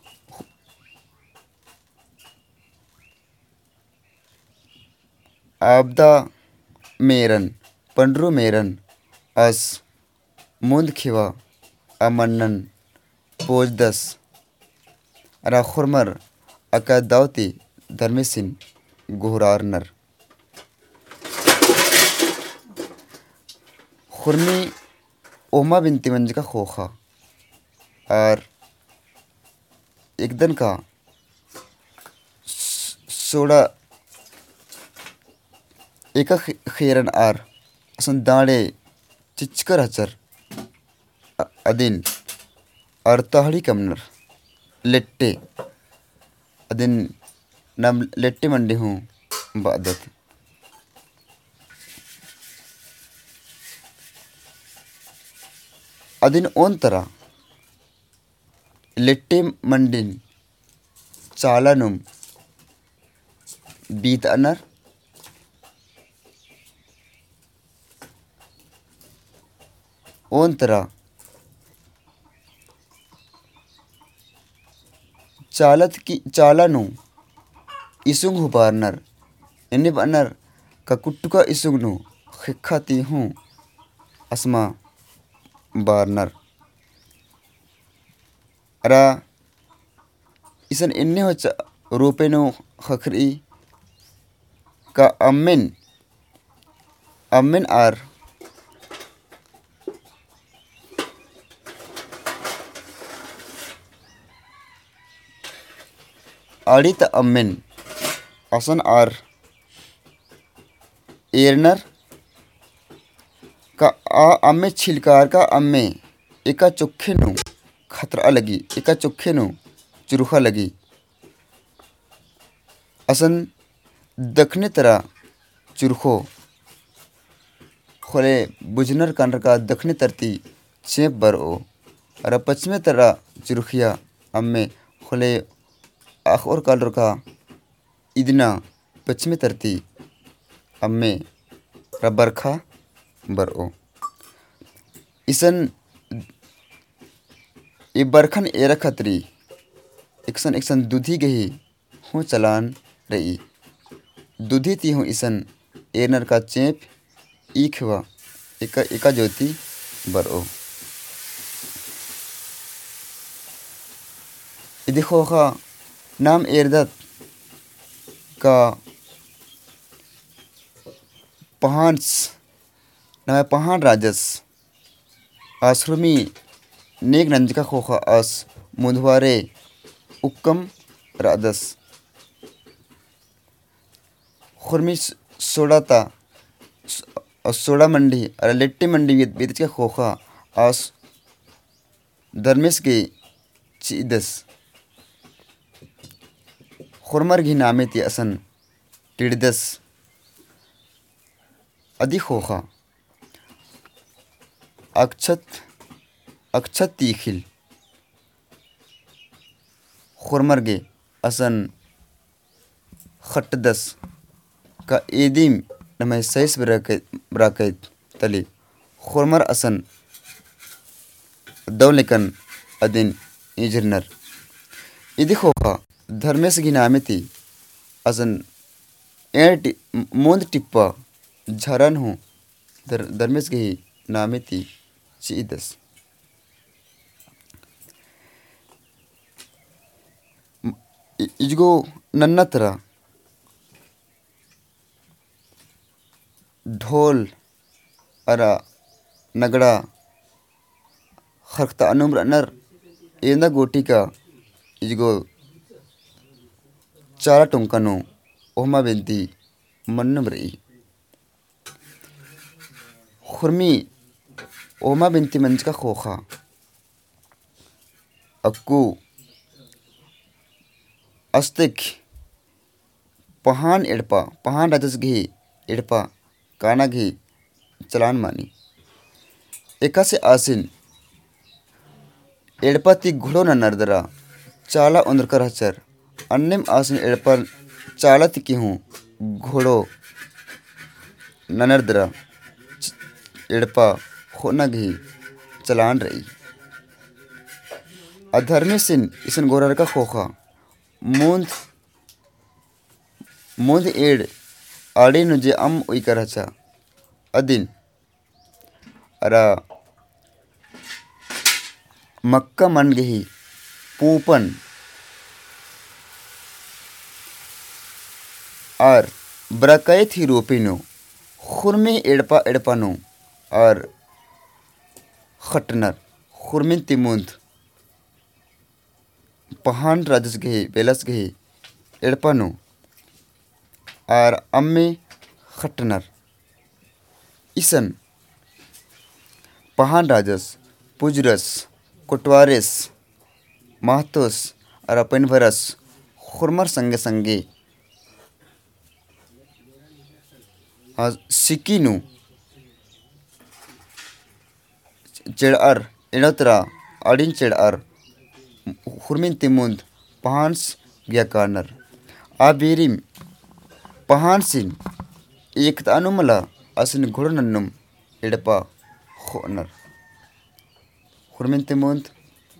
आबदा मेरन पंडरू मेरन अस मुंद खिवा अमन्नन पोजदस अरा खुरमर अका दावती धर्मेसिन गोहरारनर खुरमी ओमा बिनती मंज का खोखा और एक दिन का सोड़ा एका खैरन आर असन दाड़े चिचकर हचर अदिन और तहड़ी कमनर लेट्टे अदिन नम लेट्टे मंडे हूँ बादत अदिन ओन तरह लेट्टे मंडिन चालानुम बीत अनर ओन तरह चालत की चालानु इसुंग हुपारनर इन्हें बनर का कुट्टुका इसुंगनु खिखाती हूँ असमा बारनर अरा इसन इन्हें हो चा रूपेनु खखरी का अम्मिन अम्मिन आर आड़ित अम्मिन असन आर एरनर का आ अम्मे छिलकार का अम्मे एका चुखे नु खतरा लगी एका चुखे नु चुरुखा लगी असन दखने तरह चुरखो खोले बुझनर कांडर का दखने तरती चेप बर ओ और पश्चिमे तरह चुरुखिया अम्मे खोले आख और कालर का इदना पश्चिमी तरती अम्मे रबरखा बरओ इसन ये बरखन एरा खतरी इकसन इकसन दूधी गही हूँ चलान रही दूधी ती हूँ इसन एरनर का चेप ईखवा एका एका ज्योति बरओ इदी खोखा नाम एरदत का पहान्स नाम पहान राजस आश्रमी नेक नंजका खोखा आस मुधवारे उक्कम रादस खुरमी सोडाता सोडा मंडी अरे लिट्टी मंडी बीत के खोखा आस धर्मेश के चीदस खुरमर घी नामे ती असन टिड़दस अदि खोखा अक्षत अक्षत तीखिल खुरमर गे असन खट्टदस का एदिम नमय सैस ब्राकैत तली खुरमर असन दौलिकन अदिन इजरनर इदि खोखा धर्मेश गी नामेती असन एट मोंद टिप्पा झरन हूँ धर, धर्मेश गी नामेती चीदस इजगो नन्नतरा ढोल अरा नगड़ा खरखता अनुम्र नर एंदा गोटी का इजगो चारा टुंकनो ओमा बेंती मन्नम रही खुरमी ओमा बेंती मंच का खोखा अक्कू अस्तिक पहान एड़पा पहान राजस घी एड़पा काना घी चलान मानी एका से आसिन एड़पा ती घुड़ो न नर्दरा चाला उंदरकर हचर अन्यम आसिन एड़पा चाला ती की हूँ घोड़ो ननर्दरा एड़पा खोना घी चलान रही अधर्मी सिन इसन गोरर का खोखा मूंद मूंद एड़ आड़े नुजे अम उई करचा अदिन अरा मक्का मन गही पूपन और ब्रकैत ही रोपिनो खुरमी एड़पा एड़पानो और खटनर खुरमिन तिमुंद पहान राजस गही बेलस गही एड़पानो और अम्मे खटनर इसन पहान राजस पुजरस कोटवारेस महतोस और अपन भरस खुरमर संगे संगे सिकीनु चेड़र इणतरा अड़िन चेड़र खुरमिन तिमुंद पहान्स गया कार्नर आबेरिम पहानसिन एक अनुमला असिन घुड़नन्नुम एड़पा खोनर खुरमिन तिमुंद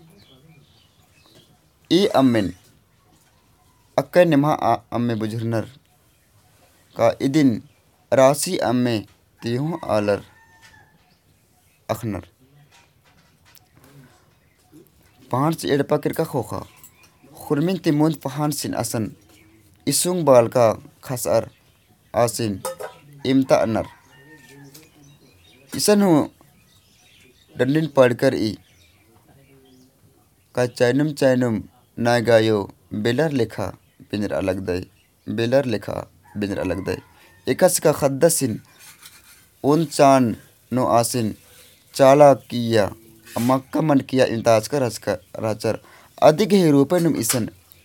ई अम्मिन अक्का निमा अम्मे बुझरनर का इदिन राशि अम्मे तिहु आलर अखनर पहाड़ एड़पा किरका खोखा खुरमिन तिमुंद पहाड़ सिन असन इसुंग बाल का खसर आसिन इमता अनर इसन हूँ डंडिन पढ़कर ई का चैनुम चैनुम नाय गायो बेलर लेखा बिनर अलग दय बेलर लेखा बिनर अलग दय एकस का खद्दसिन उन चान नो आसिन चाला किया मक्का मन किया इंताज कर हसकर राचर अधिक ही रूपेनुम इसन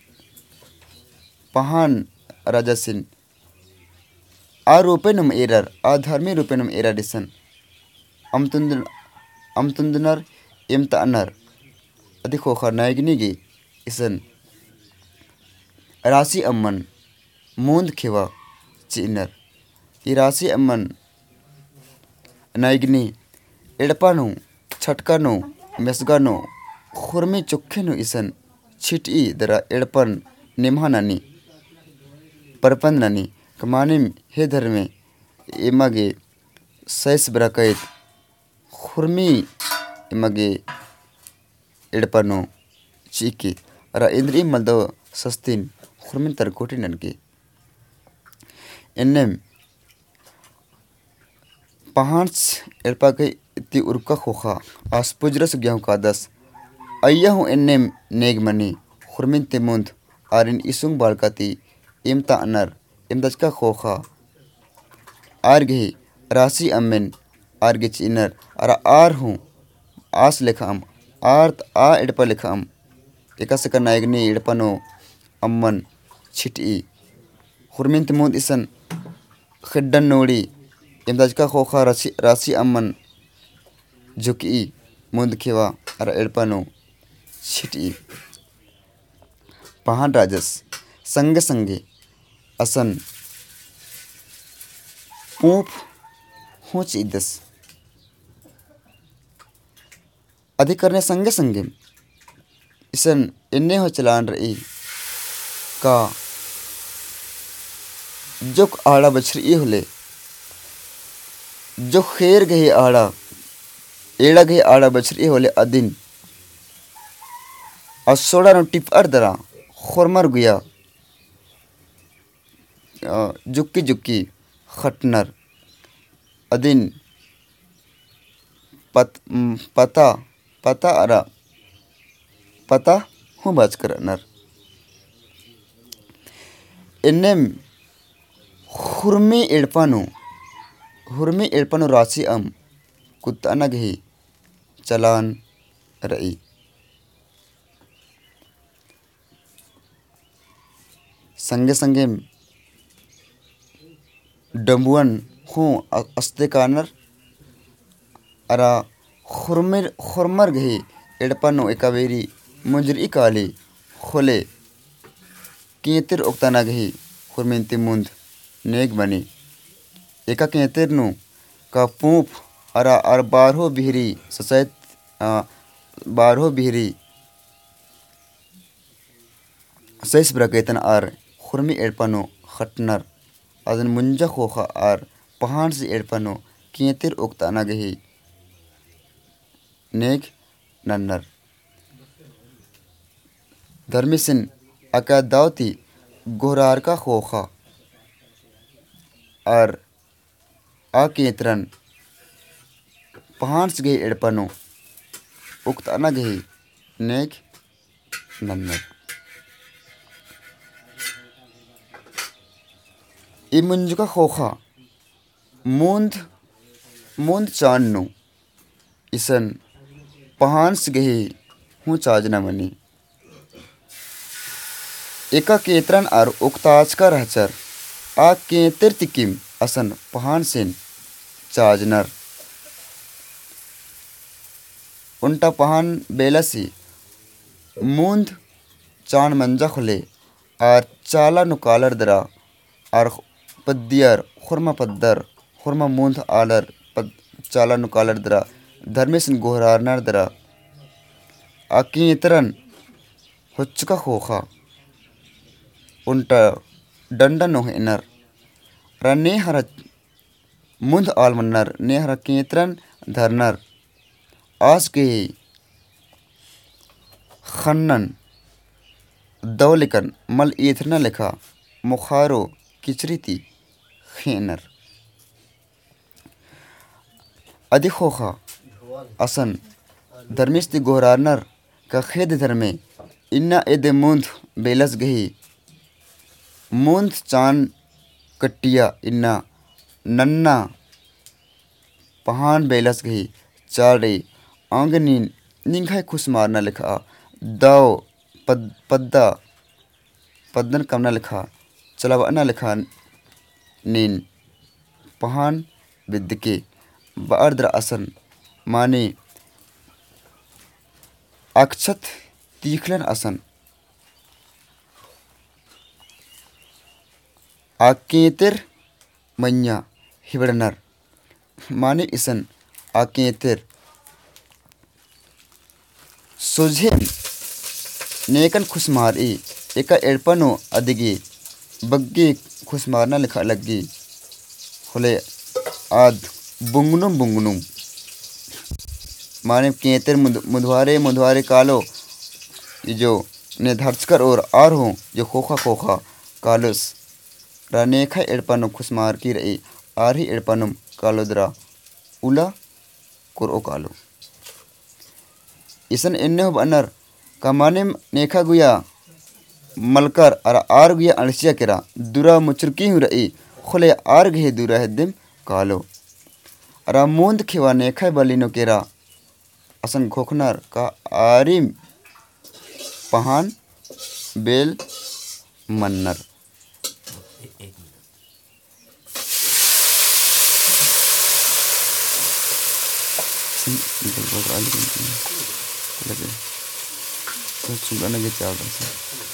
पहान राजसिन आ रूपेनुम एरर आधर्मी रूपेनुम एरर इसन अमतुंदन अमतुंदनर इमता अनर अधिक खोखा नायगनी गे इसन राशि अम्मन मूंद खेवा चिनर ये राशि अम्मन नायगनी एड़पानु छटकानो मेसगानो खुरमी चुखेनु इसन छिटी दरा एड़पन निम्हानानी परपन नानी कमानिम हे धर्मे इमागे सैस ब्रकैत खुरमी इमागे एड़पनो चीके अरा इंद्री मल्दो सस्तिन खुरमिन तरकोटी ननके इन्नेम पहांस एड़पा के iti urka khoka aspujras gyau kadas ayyahu ennem negmani khurmin timund arin isung balkati imta anar imdachka khoka argehi rasi amen argech inar ara arhu as lekham art a edpa lekham ekasaka naigni edpano amman chiti khurmin timund isan kheddan nodi imdachka khoka rasi rasi amman जुकी मुंद खेवा अर एड़पनो छिटी पहाड़ राजस संगे संगे असन पूप होच इदस अधिक करने संगे संगे इसन इन्ने हो चलान रही का जुक आड़ा बछरी होले जो खेर गए आड़ा एड़ा गए आड़ा बछरी होले अदिन असोड़ा नो टिप अर्दरा खोरमर गुया जुक्की जुक्की खटनर अदिन पत पता पता अरा पता हूँ बाज कर नर इन्नेम हुर्मी एड़पानो हुर्मी एड़पानो राशि अम कुत्ता नगही चलान रही संगे संगे डम्बुअन हूँ अस्ते कानर अरा खुरमर खुरमर गही एड़पनो एकावेरी मुजरी काली खोले केतिर उक्ताना गही खुरमिनती मुंद नेक बनी एका केतिर नु का पूप अरा अर बारहो बिहरी ससैत बारहो बिहरी सैस ब्रकेतन आर खुरमी एड़पनो खटनर अदन मुंजा खोखा आर पहाड़ से एड़पनो केतिर उक्ताना गही नेक नन्नर धर्मिसिन अका दावती गोरार का खोखा आर आ केतरन पहाड़ से गई एड़पनो उक्ताना गही नेक नन्नर ई मुंजुका खोखा मूंद मूंद चान्नु इसन पहाड़ से गही हूँ चाजना मनी एका केतरन आर उक्ताज का रहचर आ केतर तिकिम असन पहाड़ से चाजनर उन्टा पहान बेलसी मूंद चान मंजा खुले आर चाला नुकालर दरा आर पद्दियर खुरमा पद्दर खुरमा मूंद आलर पद चाला नुकालर दरा धर्मेशन गोहरारनर दरा आकी इतरन हुच्चका खोखा उन्टा डंडा नोह इनर रने हर मूंद आलमन्नर ने हर केतरन धरनर आज के खन्नन दौलिकन मल इथना लिखा मुखारो किचरीती खेनर अधिक खोखा असन धर्मिस्ती गोहरानर का खेद धर्मे इन्ना एदे मूंद बेलस गही मूंद चांद कट्टिया इन्ना नन्ना पहान बेलस गही चारे आंगनी निंघाई खुश मारना लिखा दाव पद पद्दा पद्दन कमना लिखा चलावना लिखा नीन पहान विद्के बार्द्र असन माने अक्षत तीखलन असन आकेतिर मन्या हिबड़नर माने इसन आकेतिर सुझे नेकन खुशमार ई एका एड़पनो अदिगी बग्गी खुशमारना लिखा लगी खुले आद बुंगनुम बुंगनुम माने केतर मुधवारे मुधवारे कालो ये जो ने धर्चकर और आर हो जो खोखा खोखा कालुस रानेखा एड़पनो खुशमार की रही आर ही एड़पनुम कालोदरा उला कुरो कालो इसन इन्ने हो बनर कमाने नेखा गुया मलकर अर आर गुया अणसिया केरा दुरा मुचुरकी हु रई खुले आर घे दुरा हेदिम कालो अरा मूंद खिवा नेखा बलिनो केरा असन खोखनर का आरिम पहान बेल मन्नर लगे तो सुबह लगे चावल से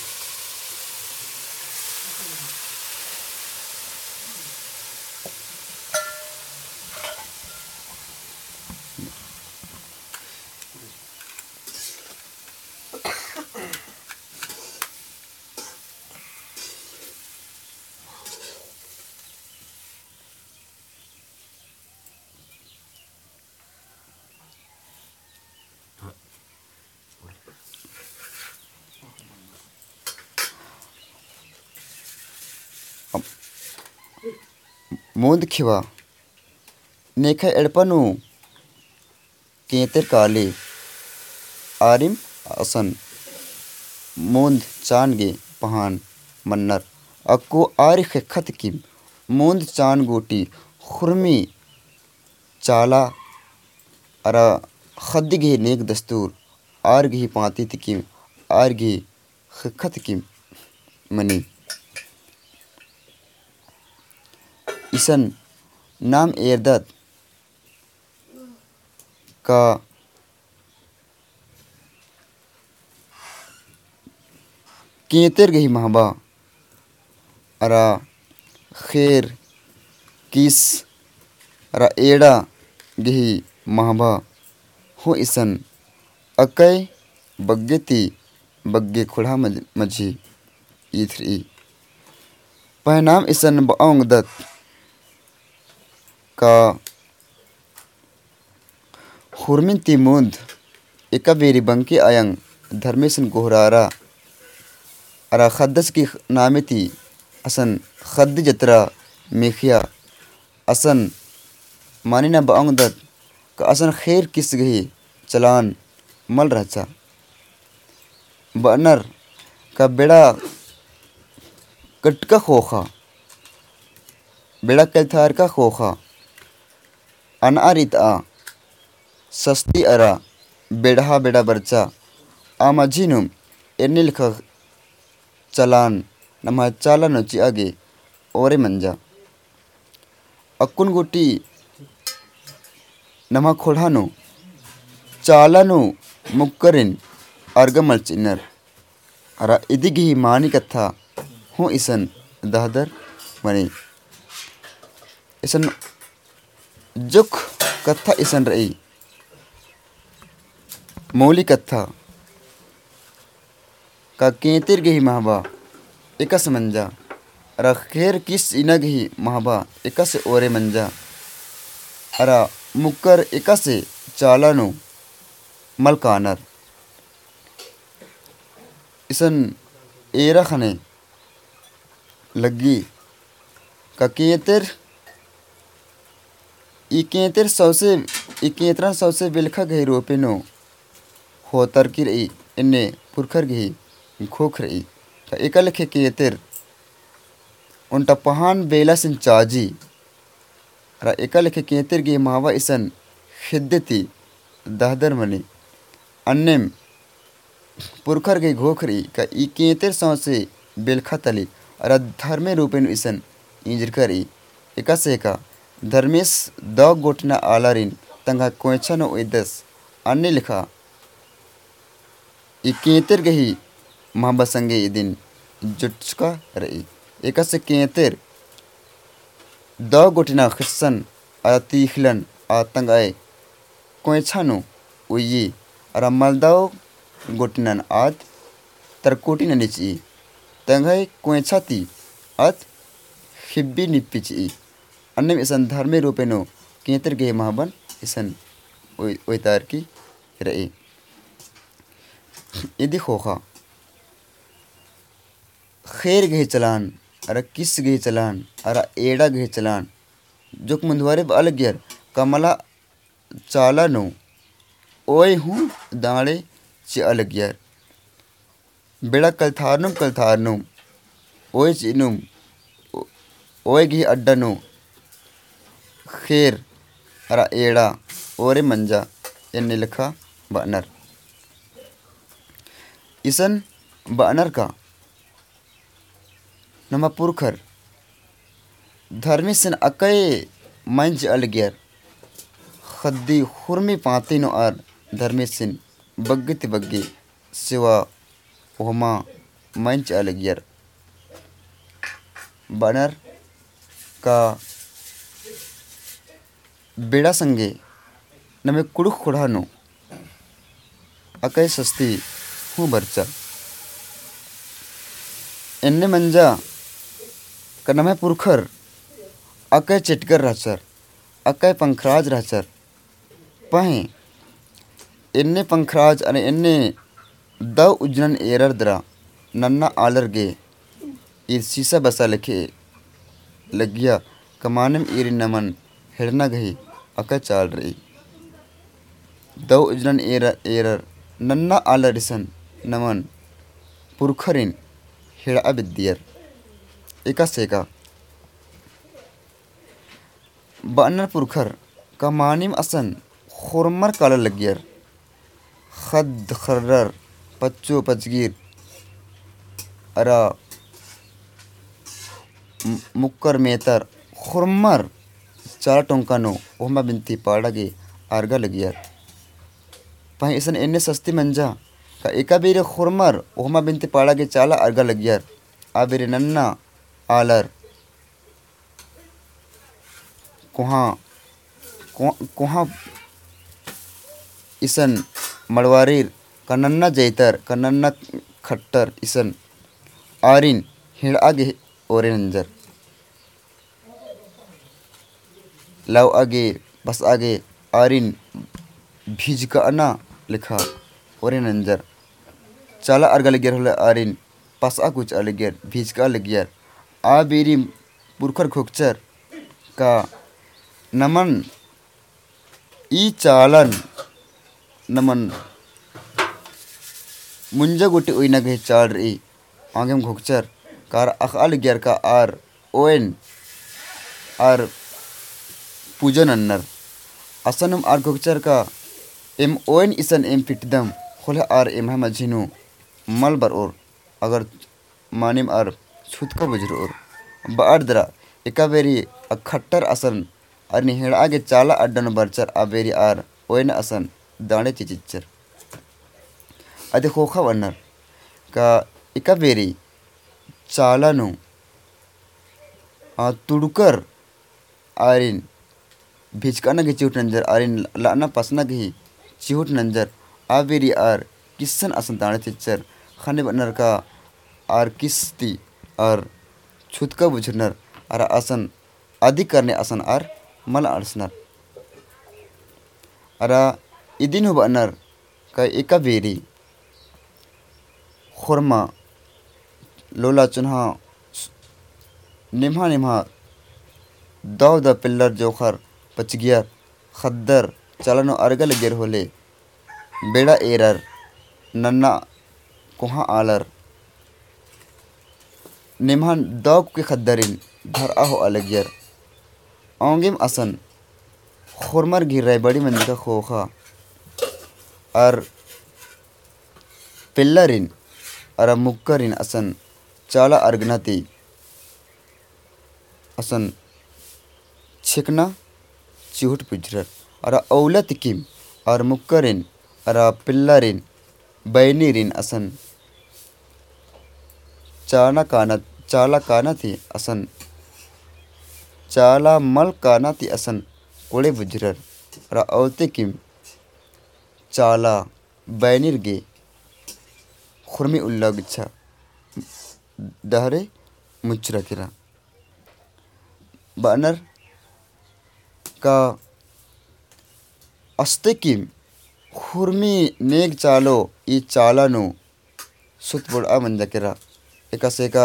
मूंद खिवा नेखा एड़पनु केतर काले आरिम असन मूंद चानगे पहान मन्नर अक्को आरिख खत किम मूंद चान गोटी खुरमी चाला अरा खद्दिगे नेक दस्तूर आरगी पाती तिकिम आरगी खत किम मनी इसन नाम एरदत का केतर गही महबा अरा खैर किस अरा एड़ा गही महबा हो इसन अकय बग्गेती बग्गे खुड़ा मझी ईथरी पहनाम इसन बांग दत का हुरमिन ती मूंद एका बेरी बंकी आयंग धर्मेशन गोहरारा अरा खद्दस की नामे ती असन खद्द जतरा मेखिया असन मानिना बांग दत का असन खैर किस गही चलान मल रचा बनर का बेड़ा कटका खोखा बेड़ा कलथार का खोखा अनारित आ सस्ती अरा बेड़ा बेड़ा बरचा आमाजिनुम एनिल ख चलान नमा चाला नोची आगे ओरे मंजा अक्कुन गोटी नमा खोड़ानु चालानु मुक्करिन अर्गमल चिन्नर अरा इदिगी मानी कथा हो इसन दहदर मनी इसन जुख कथा इसन रही मौली कथा का केतिर गही महबा एकस मंजा अरा खैर किस इनग ही महबा एकस ओरे मंजा अरा मुक्कर एकसे चालानु मलकानर इसन एरा खने लगी का केतिर इकेतर सौसे इकेतरन सौसे बिलखा गही रोपेनो होतर की रही इन्ने पुरखर गही खोख रही का एकल खे केतर उनटा पहान बेला सिन चाजी रा एकल खे केतर गही मावा इसन खिद्दती दहदर मनी अन्नेम पुरखर गही घोख रही का इकेतर सौसे बिलखा तली अरा धर्मे रूपेनो इसन इंजर करी एकसे का धर्मेश दौ गोटना आलारिन तंगा कोयछनो ओइदस अन्य लिखा इकेतर गही महबा संगे इदिन जुटका रही एकसे केतर दौ गोटना खिस्सन आतीखलन आतंगाए कोयछनो ओई अरा मलदाओ गोटनन आद तरकोटी ननिची तंगाए कोयछाती आत खिब्बी निप्पिची अन्य इसन धर्मे रूपेनो केतर गे महाबन इसन ओइतार की रही इदी खोखा खैर गे चलान अरा किस गे चलान अरा एड़ा गे चलान जोक मुंदवारे बाल गियर कमला चालानु ओय हूँ दाणे चे अलगियर बेड़ा कलथारनुम कलथारनुम ओय चिनुम ओय गी अड्डनु खैर अरा एड़ा ओरे मंजा एन्ने लिखा बानर इसन बानर का नमा पुरखर धर्मी सन अकय मंज अलगियर खद्दी हुरमी पातीनो आर धर्मी सिन बग्गित बग्गी सिवा ओहमा मंच अलगियर बानर का बेड़ा संगे नमे कुड़ुख खुड़ानो अकय सस्ती हूँ बरचा एन्ने मंजा का नमे पुरखर अकय चिटकर रहचर अकय पंखराज रहचर पहे एन्ने पंखराज अने एन्ने दव उजनन एरर दरा नन्ना आलर गे ईर सीसा बसा लिखे लगिया कमानम ईर नमन हिड़ना गही अकय चाल रही दव उजनन एरर एरर नन्ना आलर इसन नमन पुरखरिन हिड़ा बिद्दियर एका सेका बानर पुरखर का मानिम असन खुरमर काला लगियर खद खर्रर पच्चो पचगीर अरा मुक्कर मेतर खुरमर चार टोंकानो ओहमा बिनती पाड़ागे आरगा लगियर पही इसन एन्ने सस्ती मंजा का एका बेरे खुरमर ओहमा बिनती पाड़ागे चाला आरगा लगियर आ बेरे नन्ना आलर कुहा कुहा इसन मड़वारीर का नन्ना जैतर का नन्ना खट्टर इसन आरिन हिड़ आगे ओरे नंजर लव आगे बस आगे आरिन भीज का अना लिखा ओरे नंजर चाला अर्गा लगियर होले आरिन पास आ कुछ अलगियर भीज का अलगियर आ बेरी पुरखर खोकचर का नमन ई चालन नमन मुंजा गोटे ओइना गहे चाल रही आंगेम घोकचर कार अखाल गियर का आर ओएन आर पूजन अन्नर असनम आर घोकचर का एम ओएन इसन एम फिटदम खोले आर एम हम अझिनु मल बर और अगर मानिम आर छुत का बुजर और बार दरा एका बेरी अखट्टर असन आर निहेड़ आगे चाला अड्डन बरचर आ बेरी आर ओएन असन दाणे चिचिचर अदे खोखा वन्नर का एका बेरी चालानु आ तुड़कर आरिन भिजकाना के चिहुट नंजर आरिन लाना पसना के चिहुट नंजर आ बेरी आर किसन असन दाणे चिचर खाने बनर का आर किस्ती आर छुत का बुझनर आर असन आदि करने असन आर मल अड़सनर अरा इदिन हो बनर का एका बेरी खुरमा लोला चुन्हा निम्हा निम्हा दाव द पिल्लर जोखर पचगियर खद्दर चलनो अर्गल गिर होले बेड़ा एरर नन्ना कुहा आलर निम्हान दाव के खद्दरिन धर आहो अलगियर औंगेम असन खुरमर गिर रहे बड़ी मंदी का खोखा और पिल्लरिन अरा मुक्करिन असन चाला अर्गनती असन छिकना चिहुट पुजरर अरा औलत किम और मुक्करिन अरा पिल्लरिन बैनीरिन असन चाला काना चाला काना थी असन चाला मल काना थी असन कोड़े बुजरर अरा औलते किम चाला बैनीर गे खुरमी उल्ला गिच्छा दहरे मुचरा किरा बानर का अस्ते किम खुरमी नेग चालो ई चालानु सुत बुड़ा मंजा किरा एका सेका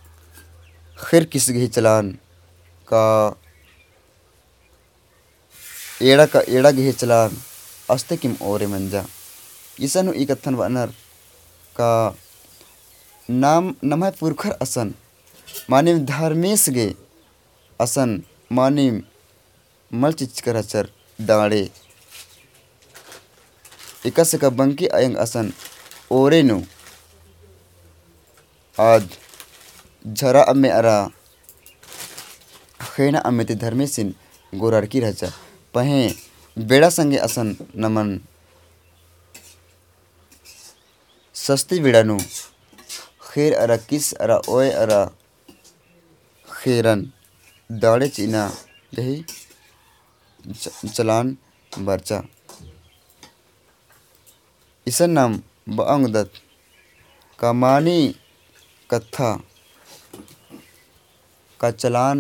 खैर किस गही चलान का एड़ा का एड़ा गे चलान अस्ते किम ओरे मंजा इसनु ई कथन वानर का नाम नमः पुरखर असन मानिम धर्मेश गे असन मानिम मल चिचकराचर दाड़े इकस का बंकी अयंग असन ओरे नु आज झरा अम्मे अरा खेना अम्मेते धर्मेसिन गोरारकी रहचा पहे बेड़ा संगे असन नमन सस्ती बेड़ा नु खेर अरा किस अरा ओए अरा खेरन दाड़े चीना यही चलान बरचा इसन नाम बांगदत कामानी कथा का चलान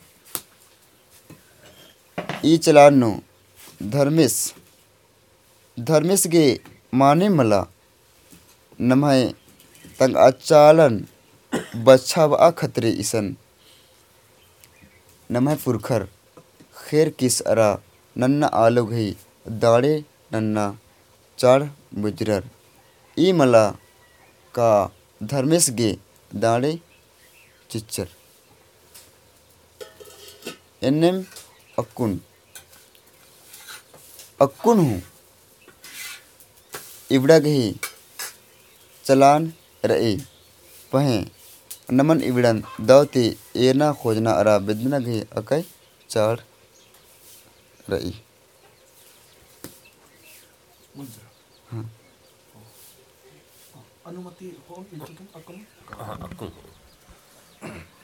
ई चलान नु धर्मेश धर्मेश गे माने मला नमय तंग आचालन बच्छा वा खतरे इसन नमय पुरखर खेर किस अरा नन्ना आलो गई दाड़े नन्ना चाड़ बुजरर ई मला का धर्मेश गे दाड़े चिच्चर एन्नेम अक्कुन अक्कुन हूँ इबड़ा गही चलान रहे पहे नमन इबड़न दावते एना खोजना अरा बेदना गही अकय चाड़ रही हाँ। अनुमति हो अकुन हाँ, अक्कुन